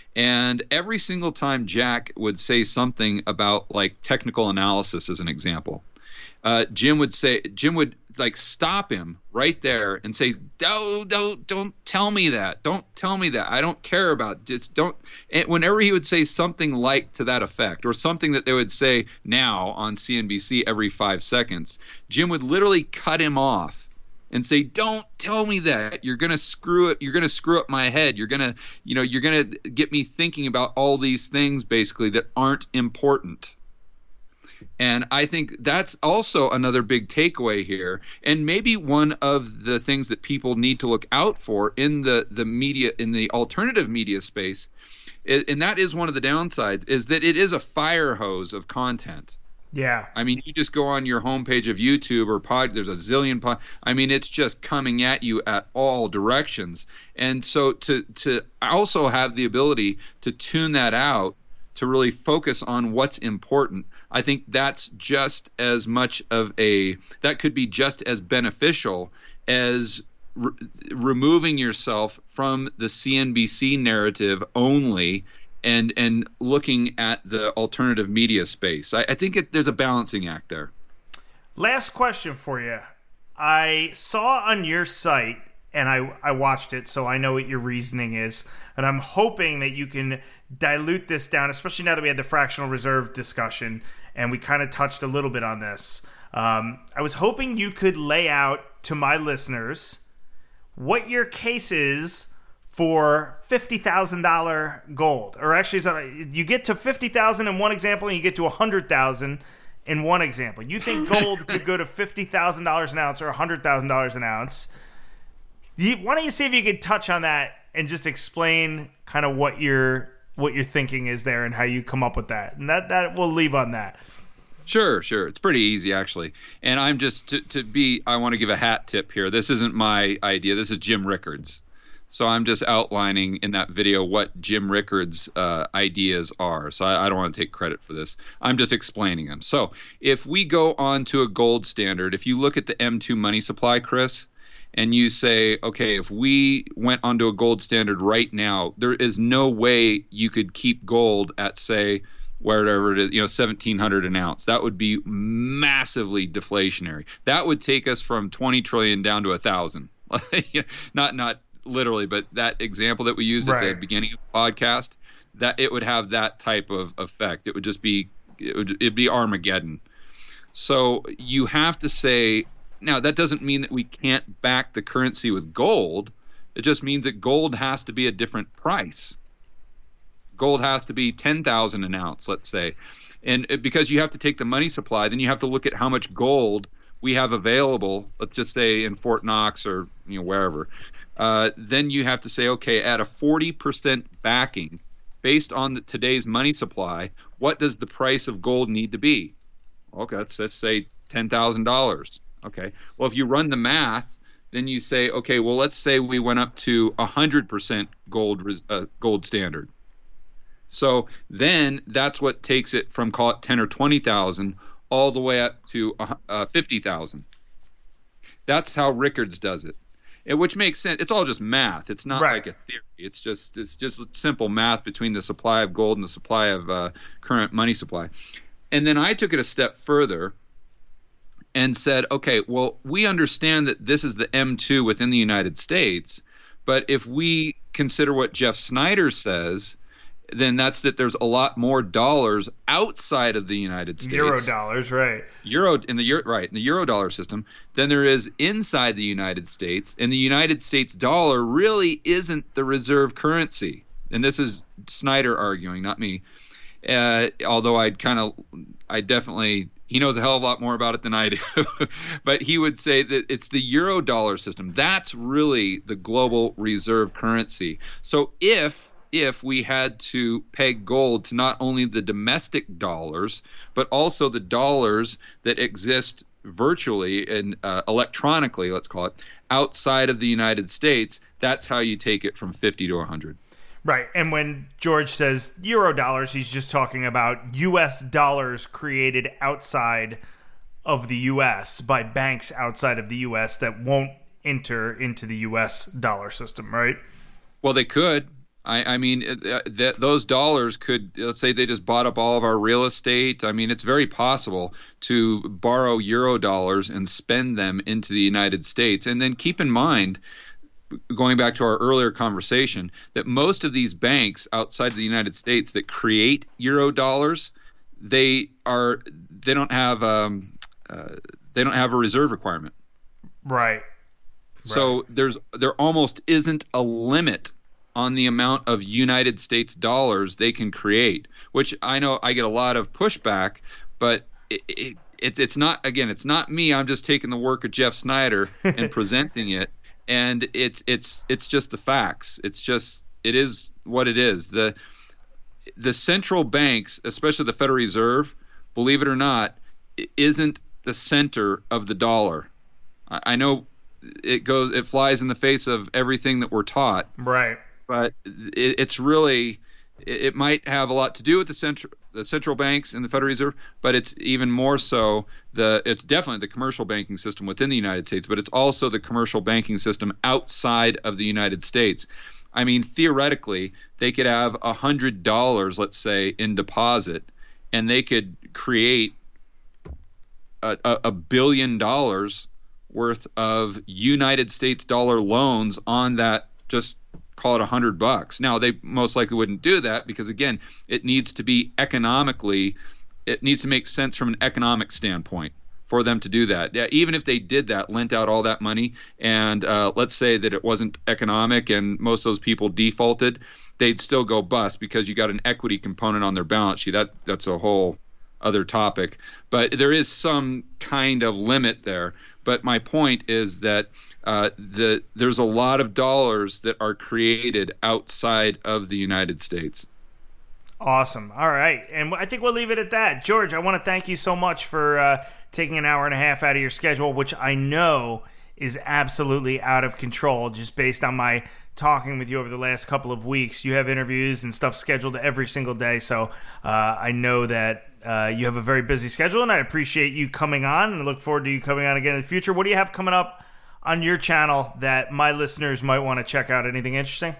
And every single time Jack would say something about like technical analysis, as an example, uh, Jim would say, Jim would like stop him right there and say, don't, don't, don't tell me that. Don't tell me that. I don't care about just don't. And whenever he would say something like to that effect, or something that they would say now on C N B C every five seconds, Jim would literally cut him off and say, don't tell me that. You're going to screw it. You're going to screw up my head. You're going to, you know, you're going to get me thinking about all these things basically that aren't important. And I think that's also another big takeaway here, and maybe one of the things that people need to look out for in the, the media, in the alternative media space, and that is one of the downsides, is that it is a fire hose of content. Yeah. I mean, you just go on your homepage of YouTube or pod, there's a zillion pod. I mean, it's just coming at you at all directions. And so to to also have the ability to tune that out, to really focus on what's important, I think that's just as much of a, that could be just as beneficial as re- removing yourself from the C N B C narrative only and and looking at the alternative media space. I, I think it, there's a balancing act there. Last question for you. I saw on your site, and I, I watched it, so I know what your reasoning is, and I'm hoping that you can dilute this down, especially now that we had the fractional reserve discussion, and we kind of touched a little bit on this. Um, I was hoping you could lay out to my listeners what your case is for fifty thousand dollars gold. Or actually, you get to fifty thousand dollars in one example, and you get to one hundred thousand dollars in one example. You think gold could go to fifty thousand dollars an ounce or one hundred thousand dollars an ounce. Why don't you see if you could touch on that and just explain kind of what your what your thinking is there and how you come up with that. And that, that we'll leave on that. Sure, sure. It's pretty easy, actually. And I'm just, to, to be, I want to give a hat tip here. This isn't my idea. This is Jim Rickards. So I'm just outlining in that video what Jim Rickards' uh, ideas are. So I, I don't want to take credit for this. I'm just explaining them. So if we go on to a gold standard, if you look at the M two money supply, Chris, and you say, okay, if we went onto a gold standard right now, there is no way you could keep gold at, say, wherever it is, you know, seventeen hundred an ounce. That would be massively deflationary. That would take us from twenty trillion down to a thousand. not not literally, but that example that we used right at the beginning of the podcast, that it would have that type of effect. It would just be, it would it'd be Armageddon. So you have to say, now, that doesn't mean that we can't back the currency with gold. It just means that gold has to be a different price. Gold has to be ten thousand an ounce, let's say. And because you have to take the money supply, then you have to look at how much gold we have available, let's just say in Fort Knox or you know wherever. Uh, then you have to say, okay, at a forty percent backing, based on the, today's money supply, what does the price of gold need to be? Okay, let's, let's say ten thousand dollars. Okay. Well, if you run the math, then you say, okay, well, let's say we went up to one hundred percent gold uh, gold standard. So then that's what takes it from, call it ten or twenty thousand all the way up to uh, fifty thousand. That's how Rickards does it. It, which makes sense. It's all just math. It's not right. like a theory. It's just it's just simple math between the supply of gold and the supply of uh, current money supply. And then I took it a step further and said, okay, well, we understand that this is the M two within the United States, but if we consider what Jeff Snyder says, then that's that there's a lot more dollars outside of the United States. Euro dollars, right. Euro in the euro, right, in the euro dollar system than there is inside the United States. And the United States dollar really isn't the reserve currency. And this is Snyder arguing, not me. Uh, although I'd kind of, I definitely, he knows a hell of a lot more about it than I do. But he would say that it's the euro dollar system. That's really the global reserve currency. So if if we had to peg gold to not only the domestic dollars, but also the dollars that exist virtually and uh, electronically, let's call it, outside of the United States, that's how you take it from fifty to one hundred. Right. And when George says euro dollars, he's just talking about U S dollars created outside of the U S by banks outside of the U S that won't enter into the U S dollar system, right? Well, they could. I, I mean, uh, th- those dollars could, let's say they just bought up all of our real estate. I mean, it's very possible to borrow euro dollars and spend them into the United States. And then keep in mind, going back to our earlier conversation, that most of these banks outside of the United States that create euro dollars, they are they don't have um, uh, they don't have a reserve requirement. Right. So right. there's there almost isn't a limit on the amount of United States dollars they can create, which I know I get a lot of pushback, but it, it, it's it's not, again, it's not me. I'm just taking the work of Jeff Snyder and presenting it, and it's it's it's just the facts. It's just it is what it is. The the central banks, especially the Federal Reserve, believe it or not, isn't the center of the dollar. I, I know it goes it flies in the face of everything that we're taught. Right. But it, it's really, it, it might have a lot to do with the central the central banks and the Federal Reserve, but it's even more so the it's definitely the commercial banking system within the United States, but it's also the commercial banking system outside of the United States. I mean, theoretically, they could have a hundred dollars, let's say, in deposit, and they could create a, a, a billion dollars worth of United States dollar loans on that, just call it a hundred bucks. Now, they most likely wouldn't do that because, again, it needs to be economically, it needs to make sense from an economic standpoint for them to do that. Yeah, even if they did that, lent out all that money, and uh, let's say that it wasn't economic and most of those people defaulted, they'd still go bust because you got an equity component on their balance sheet. That that's a whole other topic. But there is some kind of limit there. But my point is that uh, the there's a lot of dollars that are created outside of the United States. Awesome. All right. And I think we'll leave it at that. George, I want to thank you so much for uh, taking an hour and a half out of your schedule, which I know is absolutely out of control just based on my talking with you over the last couple of weeks. You have interviews and stuff scheduled every single day. So uh, I know that Uh, you have a very busy schedule, and I appreciate you coming on, and I look forward to you coming on again in the future. What do you have coming up on your channel that my listeners might want to check out? Anything interesting?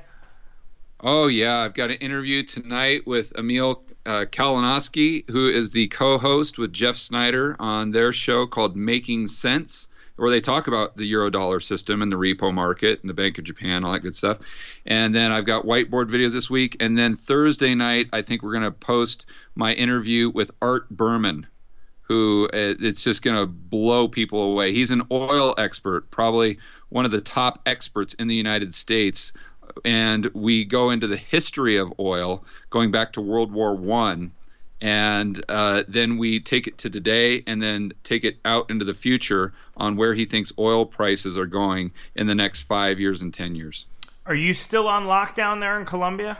Oh, yeah. I've got an interview tonight with Emil uh, Kalinowski, who is the co-host with Jeff Snyder on their show called Making Sense, where they talk about the Eurodollar system and the repo market and the Bank of Japan, all that good stuff. And then I've got whiteboard videos this week. And then Thursday night, I think we're going to post my interview with Art Berman, who uh, it's just going to blow people away. He's an oil expert, probably one of the top experts in the United States. And we go into the history of oil, going back to World War One. And uh, then we take it to today and then take it out into the future on where he thinks oil prices are going in the next five years and ten years. Are you still on lockdown there in Colombia?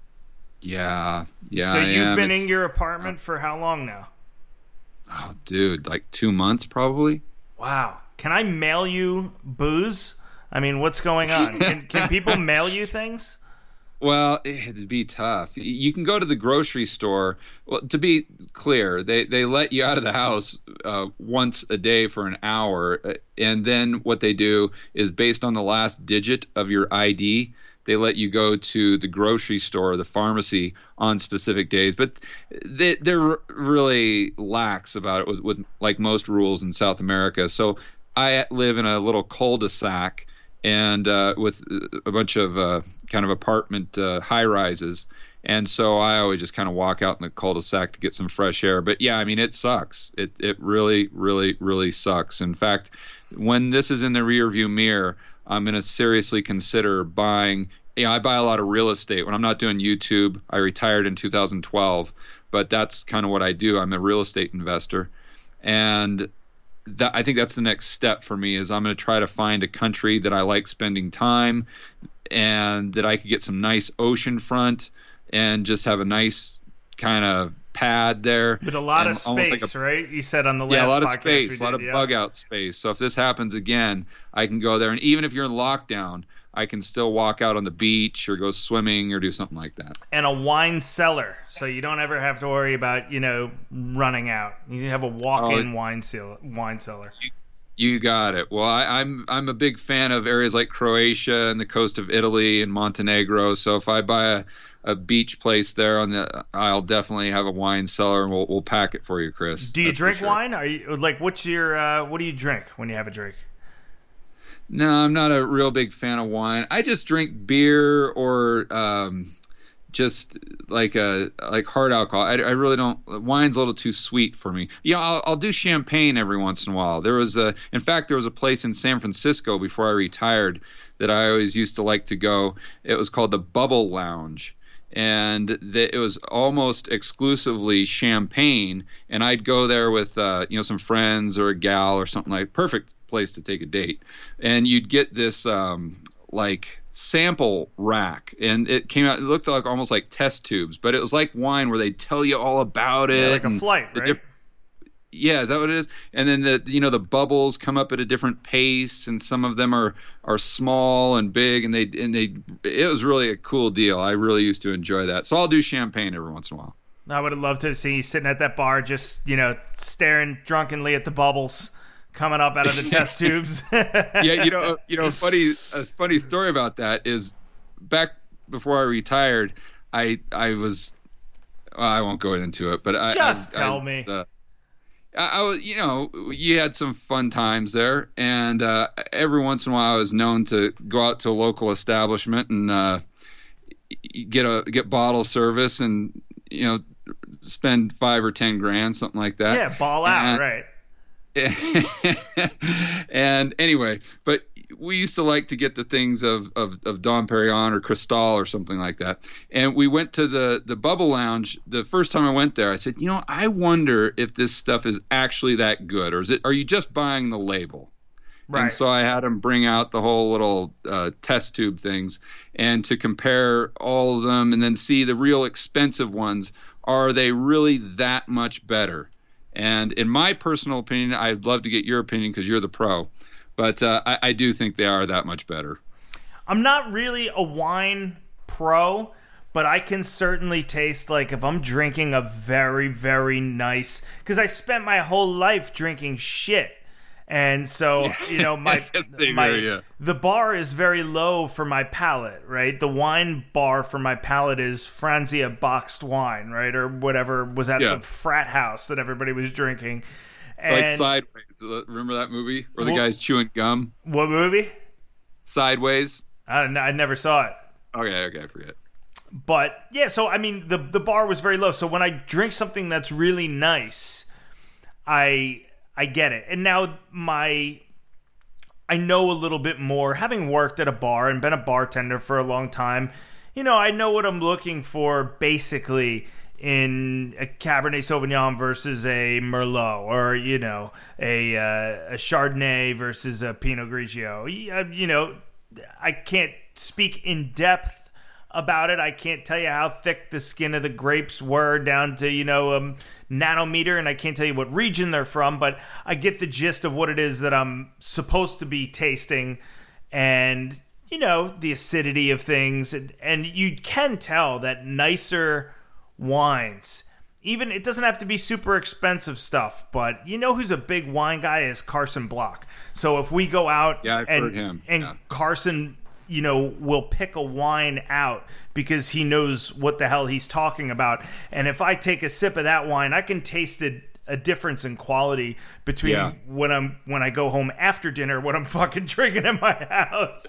Yeah. Yeah. So I you've am. been It's, in your apartment for how long now? Oh, dude, like two months probably. Wow. Can I mail you booze? I mean, what's going on? Can, can people mail you things? Well, it'd be tough. You can go to the grocery store. Well, to be clear, they, they let you out of the house uh, once a day for an hour. And then what they do is based on the last digit of your I D, they let you go to the grocery store or the pharmacy on specific days. But they, they're really lax about it with, with like most rules in South America. So I live in a little cul-de-sac and uh, with a bunch of uh, kind of apartment uh, high rises. And so I always just kind of walk out in the cul-de-sac to get some fresh air. But yeah, I mean, it sucks. It it really, really, really sucks. In fact, when this is in the rearview mirror, I'm going to seriously consider buying. You know, I buy a lot of real estate. When I'm not doing YouTube, I retired in two thousand twelve, but that's kind of what I do. I'm a real estate investor. And that, I think that's the next step for me is I'm going to try to find a country that I like spending time and that I could get some nice ocean front and just have a nice kind of pad there. With a lot and of space, like a, right? You said on the last yeah, a lot of podcast space, a lot did, of yeah. bug out space. So if this happens again, I can go there. And even if you're in lockdown, I can still walk out on the beach or go swimming or do something like that. And a wine cellar, so you don't ever have to worry about, you know, running out. You can have a walk-in oh, wine cellar. Wine cellar. You, You got it. Well, I, I'm I'm a big fan of areas like Croatia and the coast of Italy and Montenegro. So if I buy a, a beach place there, on the, I'll definitely have a wine cellar, and we'll we'll pack it for you, Chris. Do you That's drink sure. wine? Are you like what's your uh, what do you drink when you have a drink? No, I'm not a real big fan of wine. I just drink beer or um, just like a like hard alcohol. I, I really don't. Wine's a little too sweet for me. Yeah, I'll, I'll do champagne every once in a while. There was a, in fact, there was a place in San Francisco before I retired that I always used to like to go. It was called the Bubble Lounge, and the, it was almost exclusively champagne. And I'd go there with uh, you know some friends or a gal or something like. Perfect place to take a date, and you'd get this um, like. sample rack, and it came out, it looked like almost like test tubes, but it was like wine where they tell you all about it. Yeah, like a flight, right? Diff- yeah, is that what it is? And then the you know the bubbles come up at a different pace, and some of them are are small and big, and they and they it was really a cool deal. I really used to enjoy that. So I'll do champagne every once in a while. I would have loved to see you sitting at that bar, just you know, staring drunkenly at the bubbles coming up out of the test tubes. Yeah, you know, you know, funny a funny story about that is back before I retired, I I was well, I won't go into it, but I just I, tell I, me. Uh, I, I was, you know, you had some fun times there, and uh, every once in a while I was known to go out to a local establishment and uh, get a get bottle service, and you know, spend five or ten grand, something like that. Yeah, ball out, and, right. And anyway, but we used to like to get the things of, of, of Dom Perignon or Cristal or something like that. And we went to the, the Bubble Lounge. The first time I went there, I said, you know, I wonder if this stuff is actually that good, or is it? Are you just buying the label? Right. And so I had them bring out the whole little uh, test tube things, and to compare all of them, and then see the real expensive ones. Are they really that much better? And in my personal opinion, I'd love to get your opinion because you're the pro, but uh, I, I do think they are that much better. I'm not really a wine pro, but I can certainly taste, like, if I'm drinking a very, very nice, because I spent my whole life drinking shit. And so, you know, my, my here, yeah. the bar is very low for my palate, right? The wine bar for my palate is Franzia boxed wine, right? Or whatever was at yeah. the frat house that everybody was drinking. And like Sideways. Remember that movie where the what, guy's chewing gum? What movie? Sideways. I don't know. I never saw it. Okay, okay, I forget. But yeah, so I mean, the the bar was very low. So when I drink something that's really nice, I I get it. And now my I know a little bit more, having worked at a bar and been a bartender for a long time. You know, I know what I'm looking for basically in a Cabernet Sauvignon versus a Merlot, or you know, a uh, a Chardonnay versus a Pinot Grigio. You know, I can't speak in depth about it. I can't tell you how thick the skin of the grapes were down to, you know, um, nanometer, and I can't tell you what region they're from, but I get the gist of what it is that I'm supposed to be tasting, and, you know, the acidity of things, and, and you can tell that nicer wines, even, it doesn't have to be super expensive stuff, but you know who's a big wine guy is Carson Block. So if we go out yeah, I've and, heard him. and yeah. Carson, you know, will pick a wine out because he knows what the hell he's talking about. And if I take a sip of that wine, I can taste a, a difference in quality between yeah. when I'm when I go home after dinner, what I'm fucking drinking in my house.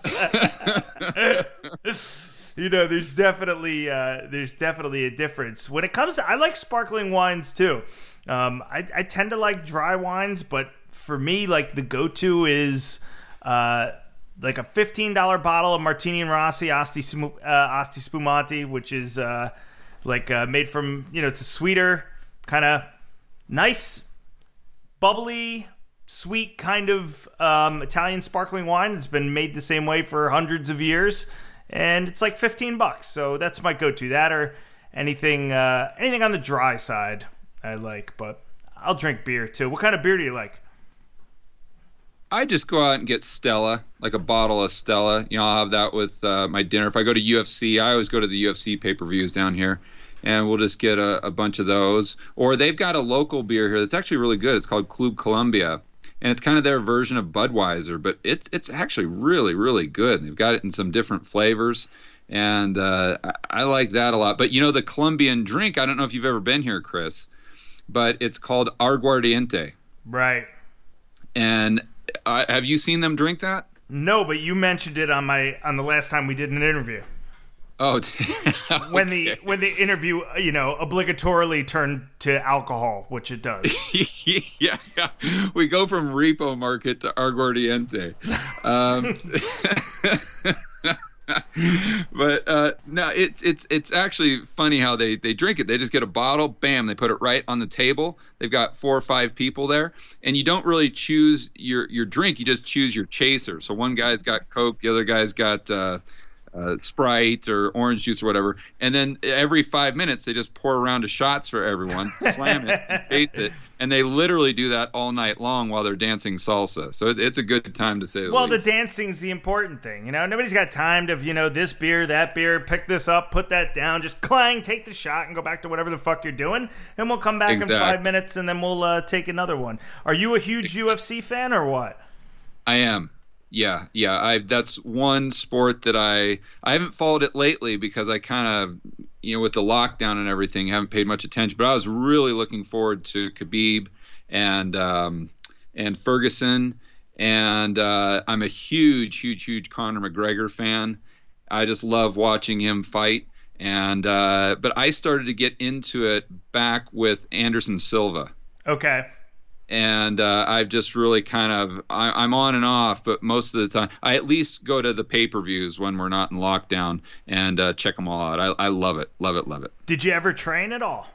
You know, there's definitely uh, there's definitely a difference when it comes to. I like sparkling wines too. Um, I, I tend to like dry wines, but for me, like the go-to is. Uh, Like a fifteen dollars bottle of Martini and Rossi Asti, uh, Asti Spumante, which is uh, like uh, made from, you know, it's a sweeter, kind of nice, bubbly, sweet kind of um, Italian sparkling wine. It's been made the same way for hundreds of years, and it's like fifteen bucks. So that's my go-to. That or anything, uh, anything on the dry side I like, but I'll drink beer too. What kind of beer do you like? I just go out and get Stella, like a bottle of Stella. You know, I'll have that with uh, my dinner. If I go to U F C, I always go to the U F C pay-per-views down here, and we'll just get a, a bunch of those. Or they've got a local beer here that's actually really good. It's called Club Colombia, and it's kind of their version of Budweiser, but it's it's actually really really good. They've got it in some different flavors, and uh, I, I like that a lot. But you know, the Colombian drink, I don't know if you've ever been here, Chris, but it's called Aguardiente. Right. And uh, have you seen them drink that? No, but you mentioned it on my on the last time we did an interview. Oh, okay. when the when the interview, you know, obligatorily turned to alcohol, which it does. yeah, yeah, we go from Repo Market to Aguardiente. Um, but uh, no, it's it's it's actually funny how they, they drink it. They just get a bottle, bam, they put it right on the table. They've got four or five people there, and you don't really choose your your drink. You just choose your chaser. So one guy's got Coke, the other guy's got uh, uh, Sprite or orange juice or whatever, and then every five minutes they just pour a round of shots for everyone, slam it, and face it. And they literally do that all night long while they're dancing salsa. So it, it's a good time to say the Well, least. the dancing's the important thing. You know, nobody's got time to, you know, this beer, that beer, pick this up, put that down, just clang, take the shot, and go back to whatever the fuck you're doing. And we'll come back Exactly. in five minutes, and then we'll uh, take another one. Are you a huge U F C fan or what? I am. Yeah, yeah. I that's one sport that I I haven't followed it lately because I kind of, you know, with the lockdown and everything, haven't paid much attention. But I was really looking forward to Khabib and um, and Ferguson, and uh, I'm a huge, huge, huge Conor McGregor fan. I just love watching him fight. And uh, but I started to get into it back with Anderson Silva. Okay. And uh, I've just really kind of I, I'm on and off, but most of the time I at least go to the pay-per-views when we're not in lockdown and uh, check them all out. I, I love it, love it, love it. Did you ever train at all?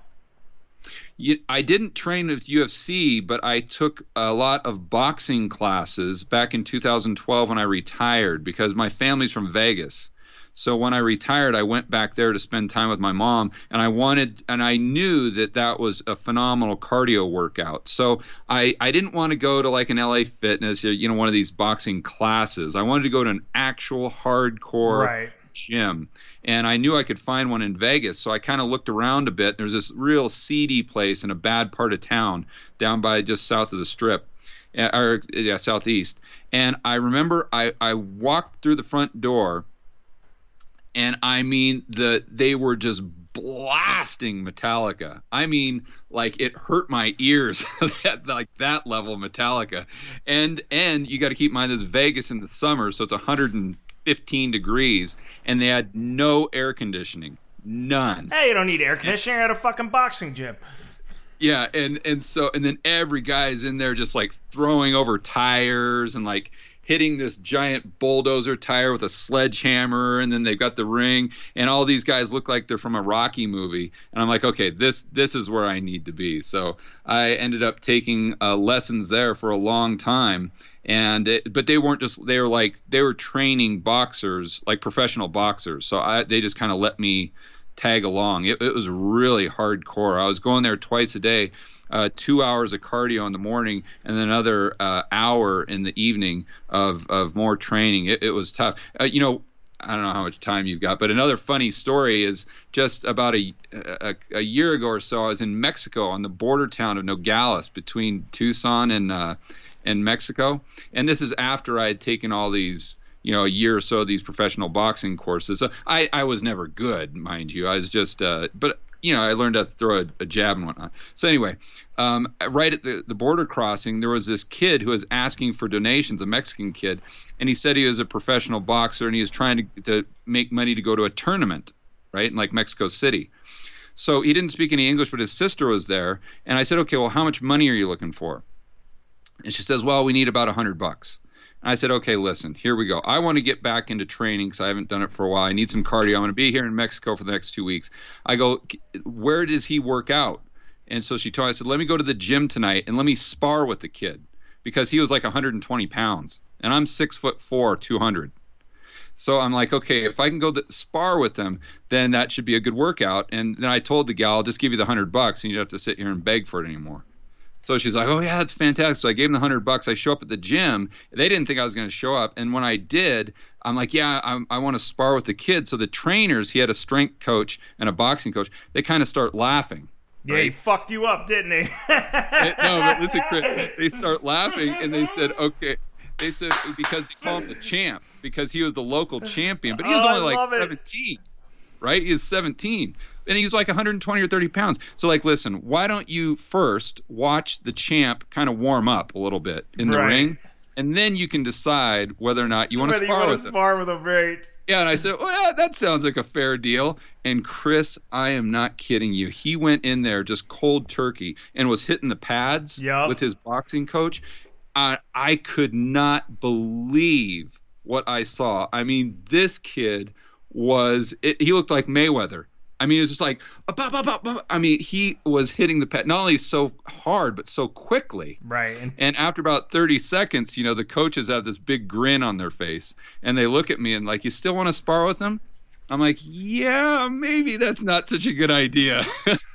You, I didn't train with U F C, but I took a lot of boxing classes back in two thousand twelve when I retired because my family's from Vegas. So when I retired, I went back there to spend time with my mom, and I wanted, and I knew that that was a phenomenal cardio workout. So I, I didn't want to go to like an L A Fitness, you know, one of these boxing classes. I wanted to go to an actual hardcore right. gym, and I knew I could find one in Vegas. So I kind of looked around a bit. There's this real seedy place in a bad part of town down by just south of the Strip, or yeah, southeast. And I remember I, I walked through the front door. And I mean, the they were just blasting Metallica. I mean, like it hurt my ears, that, like that level of Metallica. And and you got to keep in mind this is Vegas in the summer, so it's one hundred fifteen degrees, and they had no air conditioning, none. Hey, you don't need air conditioning at a fucking boxing gym. Yeah, and and so and then every guy's in there just like throwing over tires and like hitting this giant bulldozer tire with a sledgehammer, and then they've got the ring, and all these guys look like they're from a Rocky movie. And I'm like, okay, this this is where I need to be. So I ended up taking uh, lessons there for a long time, and it, but they weren't just they were like they were training boxers, like professional boxers. So I they just kind of let me tag along. It, it was really hardcore. I was going there twice a day. Uh, two hours of cardio in the morning and then another uh, hour in the evening of, of more training. It, it was tough. Uh, you know, I don't know how much time you've got, but another funny story is just about a, a, a year ago or so, I was in Mexico on the border town of Nogales between Tucson and uh, and Mexico. And this is after I had taken all these, you know, a year or so of these professional boxing courses. So I, I was never good, mind you. I was just, uh, but you know, I learned to throw a, a jab and whatnot. So anyway, um, right at the, the border crossing, there was this kid who was asking for donations, a Mexican kid, and he said he was a professional boxer and he was trying to, to make money to go to a tournament, right, in like Mexico City. So he didn't speak any English, but his sister was there, and I said, okay, well, how much money are you looking for? And she says, well, we need about a hundred bucks. And I said, okay, listen, here we go. I want to get back into training because I haven't done it for a while. I need some cardio. I'm going to be here in Mexico for the next two weeks. I go, where does he work out? And so she told me, I said, let me go to the gym tonight and let me spar with the kid because he was like one hundred twenty pounds and I'm six foot four, two hundred. So I'm like, okay, if I can go th- spar with him, then that should be a good workout. And then I told the gal, I'll just give you the hundred bucks and you don't have to sit here and beg for it anymore. So she's like, oh, yeah, that's fantastic. So I gave them the hundred bucks. I show up at the gym. They didn't think I was going to show up. And when I did, I'm like, yeah, I'm, I want to spar with the kid. So the trainers, he had a strength coach and a boxing coach. They kind of start laughing. Yeah, right? he fucked you up, didn't he? no, but listen, Chris, they start laughing and they said, okay. They said because they call him the champ because he was the local champion, but he was oh, only like seventeen, it. right? He was seventeen, and he was like one hundred twenty or thirty pounds. So like, listen, why don't you first watch the champ kind of warm up a little bit in the right. ring, and then you can decide whether or not you want to spar with him. Spar with him, right? Yeah, and I said, well, that sounds like a fair deal. And Chris, I am not kidding you. He went in there just cold turkey and was hitting the pads yep. with his boxing coach. I, I could not believe what I saw. I mean, this kid was it, he looked like Mayweather. I mean, it was just like, bah, bah, bah, bah. I mean, he was hitting the pad not only so hard, but so quickly. Right. And, and after about thirty seconds, you know, the coaches have this big grin on their face and they look at me and like, you still want to spar with him? I'm like, yeah, maybe that's not such a good idea.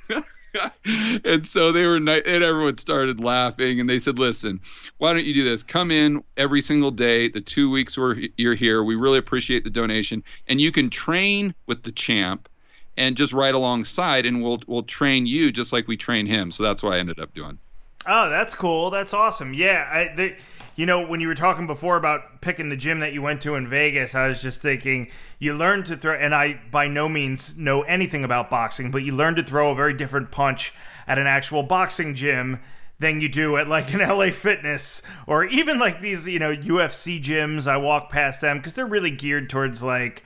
And so they were, and everyone started laughing, and they said, listen, why don't you do this? Come in every single day, the two weeks where you're here. We really appreciate the donation. And you can train with the champ and just right alongside, and we'll we'll train you just like we train him. So that's what I ended up doing. Oh, that's cool. That's awesome. Yeah, I, they, you know, when you were talking before about picking the gym that you went to in Vegas, I was just thinking you learn to throw, and I by no means know anything about boxing, but you learn to throw a very different punch at an actual boxing gym than you do at like an L A Fitness or even like these, you know, U F C gyms. I walk past them because they're really geared towards like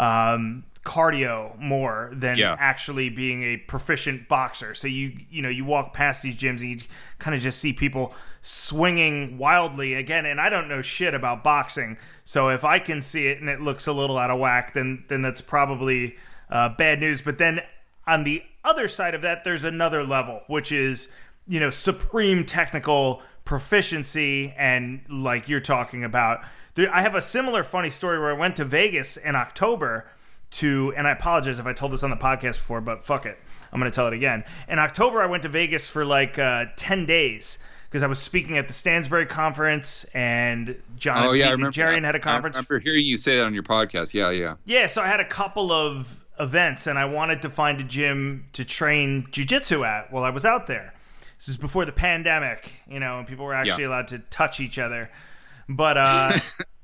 um, cardio more than yeah. actually being a proficient boxer. So you you know you walk past these gyms and you kind of just see people swinging wildly again, and I don't know shit about boxing, so if I can see it and it looks a little out of whack, then then that's probably uh, bad news. But then on the other side of that, there's another level, which is, you know, supreme technical proficiency, and like you're talking about, there, I have a similar funny story where I went to Vegas in October to, and I apologize if I told this on the podcast before, but fuck it, I'm going to tell it again. In October, I went to Vegas for like uh, ten days because I was speaking at the Stansberry Conference, and John oh, yeah, and Jarian had a conference. I remember hearing you say that on your podcast. Yeah, yeah. Yeah, so I had a couple of events, and I wanted to find a gym to train jiu-jitsu at while I was out there. This is before the pandemic, you know, and people were actually yeah. allowed to touch each other. But uh,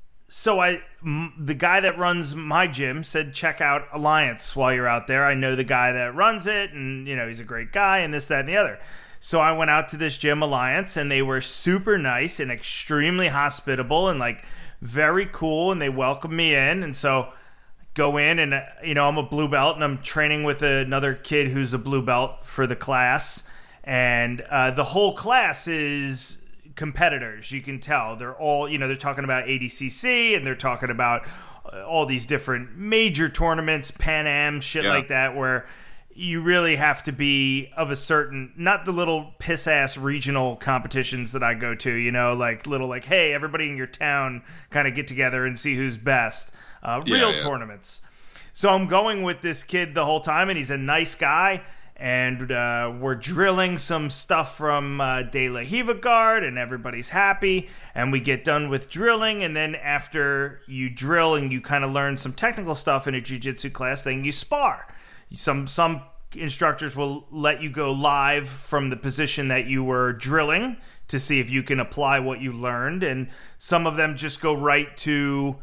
so I, m- the guy that runs my gym said, check out Alliance while you're out there. I know the guy that runs it, and, you know, he's a great guy, and this, that, and the other. So I went out to this gym, Alliance, and they were super nice and extremely hospitable and, like, very cool, and they welcomed me in. And so go in, and, you know, I'm a blue belt, and I'm training with another kid who's a blue belt for the class. And uh, the whole class is competitors. You can tell they're all, you know, they're talking about A D C C, and they're talking about all these different major tournaments, Pan Am, shit yeah. like that, where you really have to be of a certain, not the little piss ass regional competitions that I go to, you know, like little like, hey, everybody in your town kind of get together and see who's best. Uh, real yeah, yeah. tournaments. So I'm going with this kid the whole time, and he's a nice guy. And uh, we're drilling some stuff from uh, De La Hiva Guard, and everybody's happy. And we get done with drilling, and then after you drill and you kind of learn some technical stuff in a jiu-jitsu class, then you spar. Some some instructors will let you go live from the position that you were drilling to see if you can apply what you learned, and some of them just go right to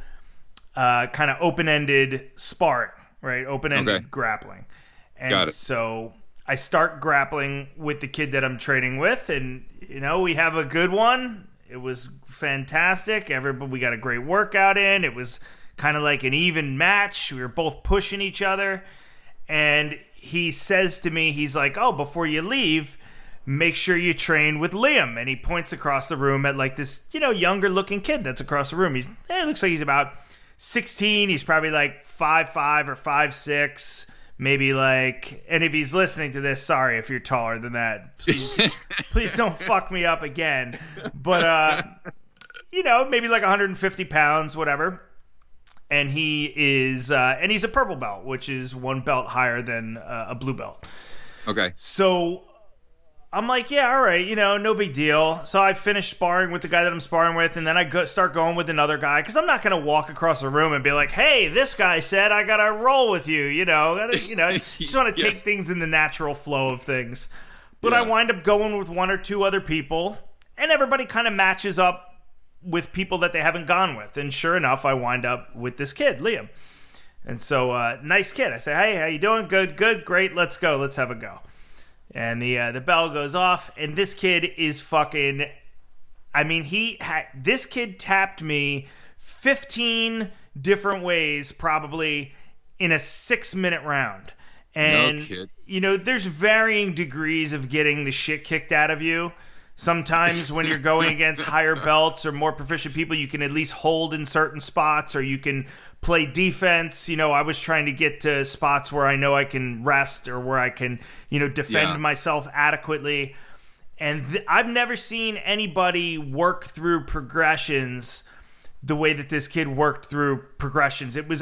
uh, kind of open-ended sparring, right? Open-ended okay. grappling. And Got it. So I start grappling with the kid that I'm training with, and, you know, we have a good one. It was fantastic. Everybody, we got a great workout in. It was kind of like an even match. We were both pushing each other. And he says to me, he's like, oh, before you leave, make sure you train with Liam. And he points across the room at like this, you know, younger looking kid that's across the room. He eh, looks like he's about sixteen. He's probably like five five or five six. Maybe like, and if he's listening to this, sorry if you're taller than that. Please, please don't fuck me up again. But, uh, you know, maybe like one hundred fifty pounds, whatever. And he is, uh, and he's a purple belt, which is one belt higher than uh, a blue belt. Okay. So I'm like, yeah, all right, you know, no big deal. So I finish sparring with the guy that I'm sparring with, and then I go, start going with another guy, because I'm not going to walk across the room and be like, hey, this guy said I got to roll with you, you know. Gotta, you know, just want to Yeah. take things in the natural flow of things. But Yeah. I wind up going with one or two other people, and everybody kind of matches up with people that they haven't gone with. And sure enough, I wind up with this kid, Liam. And so, uh, nice kid. I say, hey, how you doing? Good, good, great. Let's go. Let's have a go. And the uh, the bell goes off, and this kid is fucking. I mean, he ha- this kid tapped me fifteen different ways, probably in a six minute round. And No kid. you know, there's varying degrees of getting the shit kicked out of you. Sometimes when you're going against higher belts or more proficient people, you can at least hold in certain spots, or you can play defense. You know, I was trying to get to spots where I know I can rest, or where I can, you know, defend Yeah. myself adequately. And th- I've never seen anybody work through progressions the way that this kid worked through progressions. It was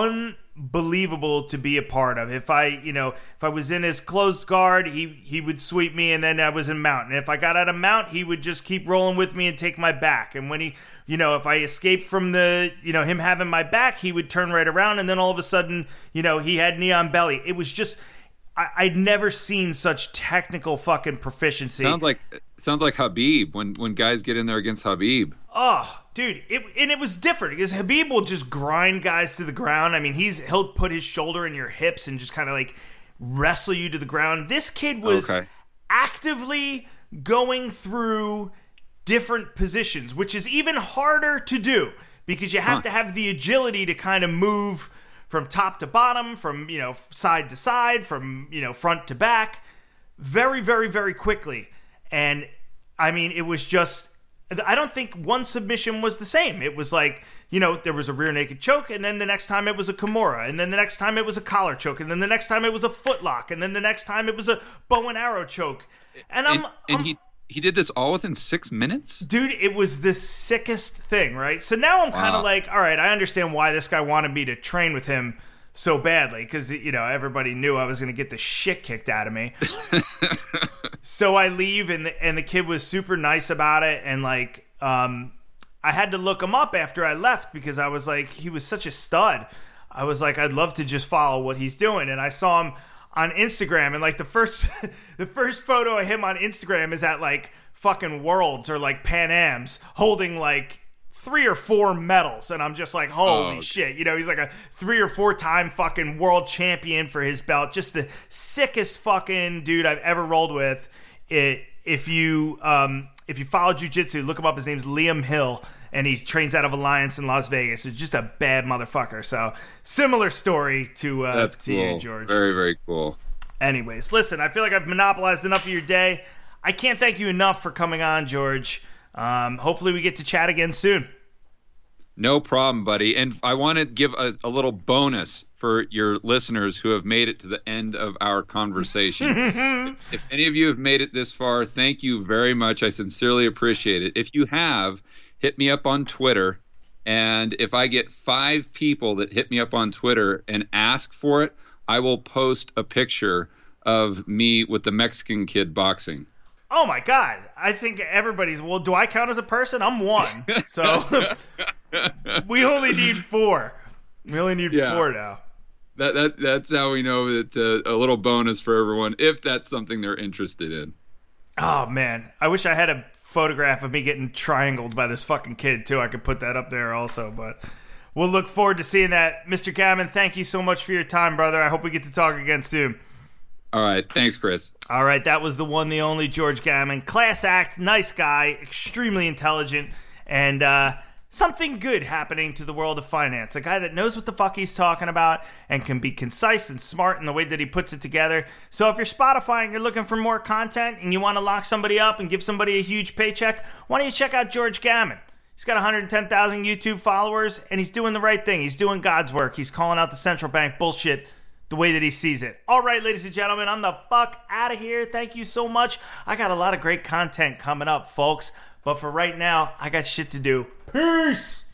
unbelievable to be a part of. If I, you know, if I was in his closed guard, he he would sweep me, and then I was in mount. And if I got out of mount, he would just keep rolling with me and take my back. And when he, you know, if I escaped from the, you know, him having my back, he would turn right around, and then all of a sudden, you know, he had knee on belly. It was just, I, I'd never seen such technical fucking proficiency. Sounds like sounds like Habib when when guys get in there against Habib. Oh, dude, it, and it was different because Habib will just grind guys to the ground. I mean, he's he'll put his shoulder in your hips and just kind of like wrestle you to the ground. This kid was Okay. actively going through different positions, which is even harder to do because you have Huh. to have the agility to kind of move from top to bottom, from, you know, side to side, from, you know, front to back, very, very, very quickly. And I mean, it was just, I don't think one submission was the same. It was like, you know, there was a rear naked choke, and then the next time it was a Kimura, and then the next time it was a collar choke, and then the next time it was a footlock, and then the next time it was a bow and arrow choke. And I'm, And, and I'm he he did this all within six minutes. dude, it was the sickest thing, right? So now I'm kind of Wow. like, all right, I understand why this guy wanted me to train with him so badly, because, you know, everybody knew I was going to get the shit kicked out of me. So I leave, and the, and the kid was super nice about it, and like, um, I had to look him up after I left because I was like, he was such a stud. I was like, I'd love to just follow what he's doing, and I saw him on Instagram, and like the first, the first photo of him on Instagram is at like fucking Worlds or like Pan Am's, holding like three or four medals, and I'm just like, holy Oh. shit, you know, he's like a three or four time fucking world champion for his belt, just the sickest fucking dude I've ever rolled with. It, if you um, if you follow jiu-jitsu, look him up. His name's Liam Hill, and he trains out of Alliance in Las Vegas. He's just a bad motherfucker. So similar story to uh, That's to cool. you, George. Very very cool. Anyways, listen, I feel like I've monopolized enough of your day. I can't thank you enough for coming on, George. Um, hopefully we get to chat again soon. No problem, buddy. And I want to give a, a little bonus for your listeners who have made it to the end of our conversation. if, if any of you have made it this far, thank you very much. I sincerely appreciate it. If you have, hit me up on Twitter. And if I get five people that hit me up on Twitter and ask for it, I will post a picture of me with the Mexican kid boxing. Oh my God. I think everybody's, well, do I count as a person? I'm one. So we only need four. We only need Yeah. four now. That that that's how we know that uh, a little bonus for everyone if that's something they're interested in. Oh man. I wish I had a photograph of me getting triangled by this fucking kid too. I could put that up there also, but we'll look forward to seeing that. Mister Gammon, thank you so much for your time, brother. I hope we get to talk again soon. All right, thanks, Chris. All right, that was the one, the only George Gammon. Class act, nice guy, extremely intelligent, and uh, something good happening to the world of finance. A guy that knows what the fuck he's talking about and can be concise and smart in the way that he puts it together. So if you're Spotify and you're looking for more content and you want to lock somebody up and give somebody a huge paycheck, why don't you check out George Gammon? He's got one hundred ten thousand YouTube followers, and he's doing the right thing. He's doing God's work. He's calling out the central bank bullshit the way that he sees it. All right, ladies and gentlemen, I'm the fuck out of here. Thank you so much. I got a lot of great content coming up, folks. But for right now, I got shit to do. Peace!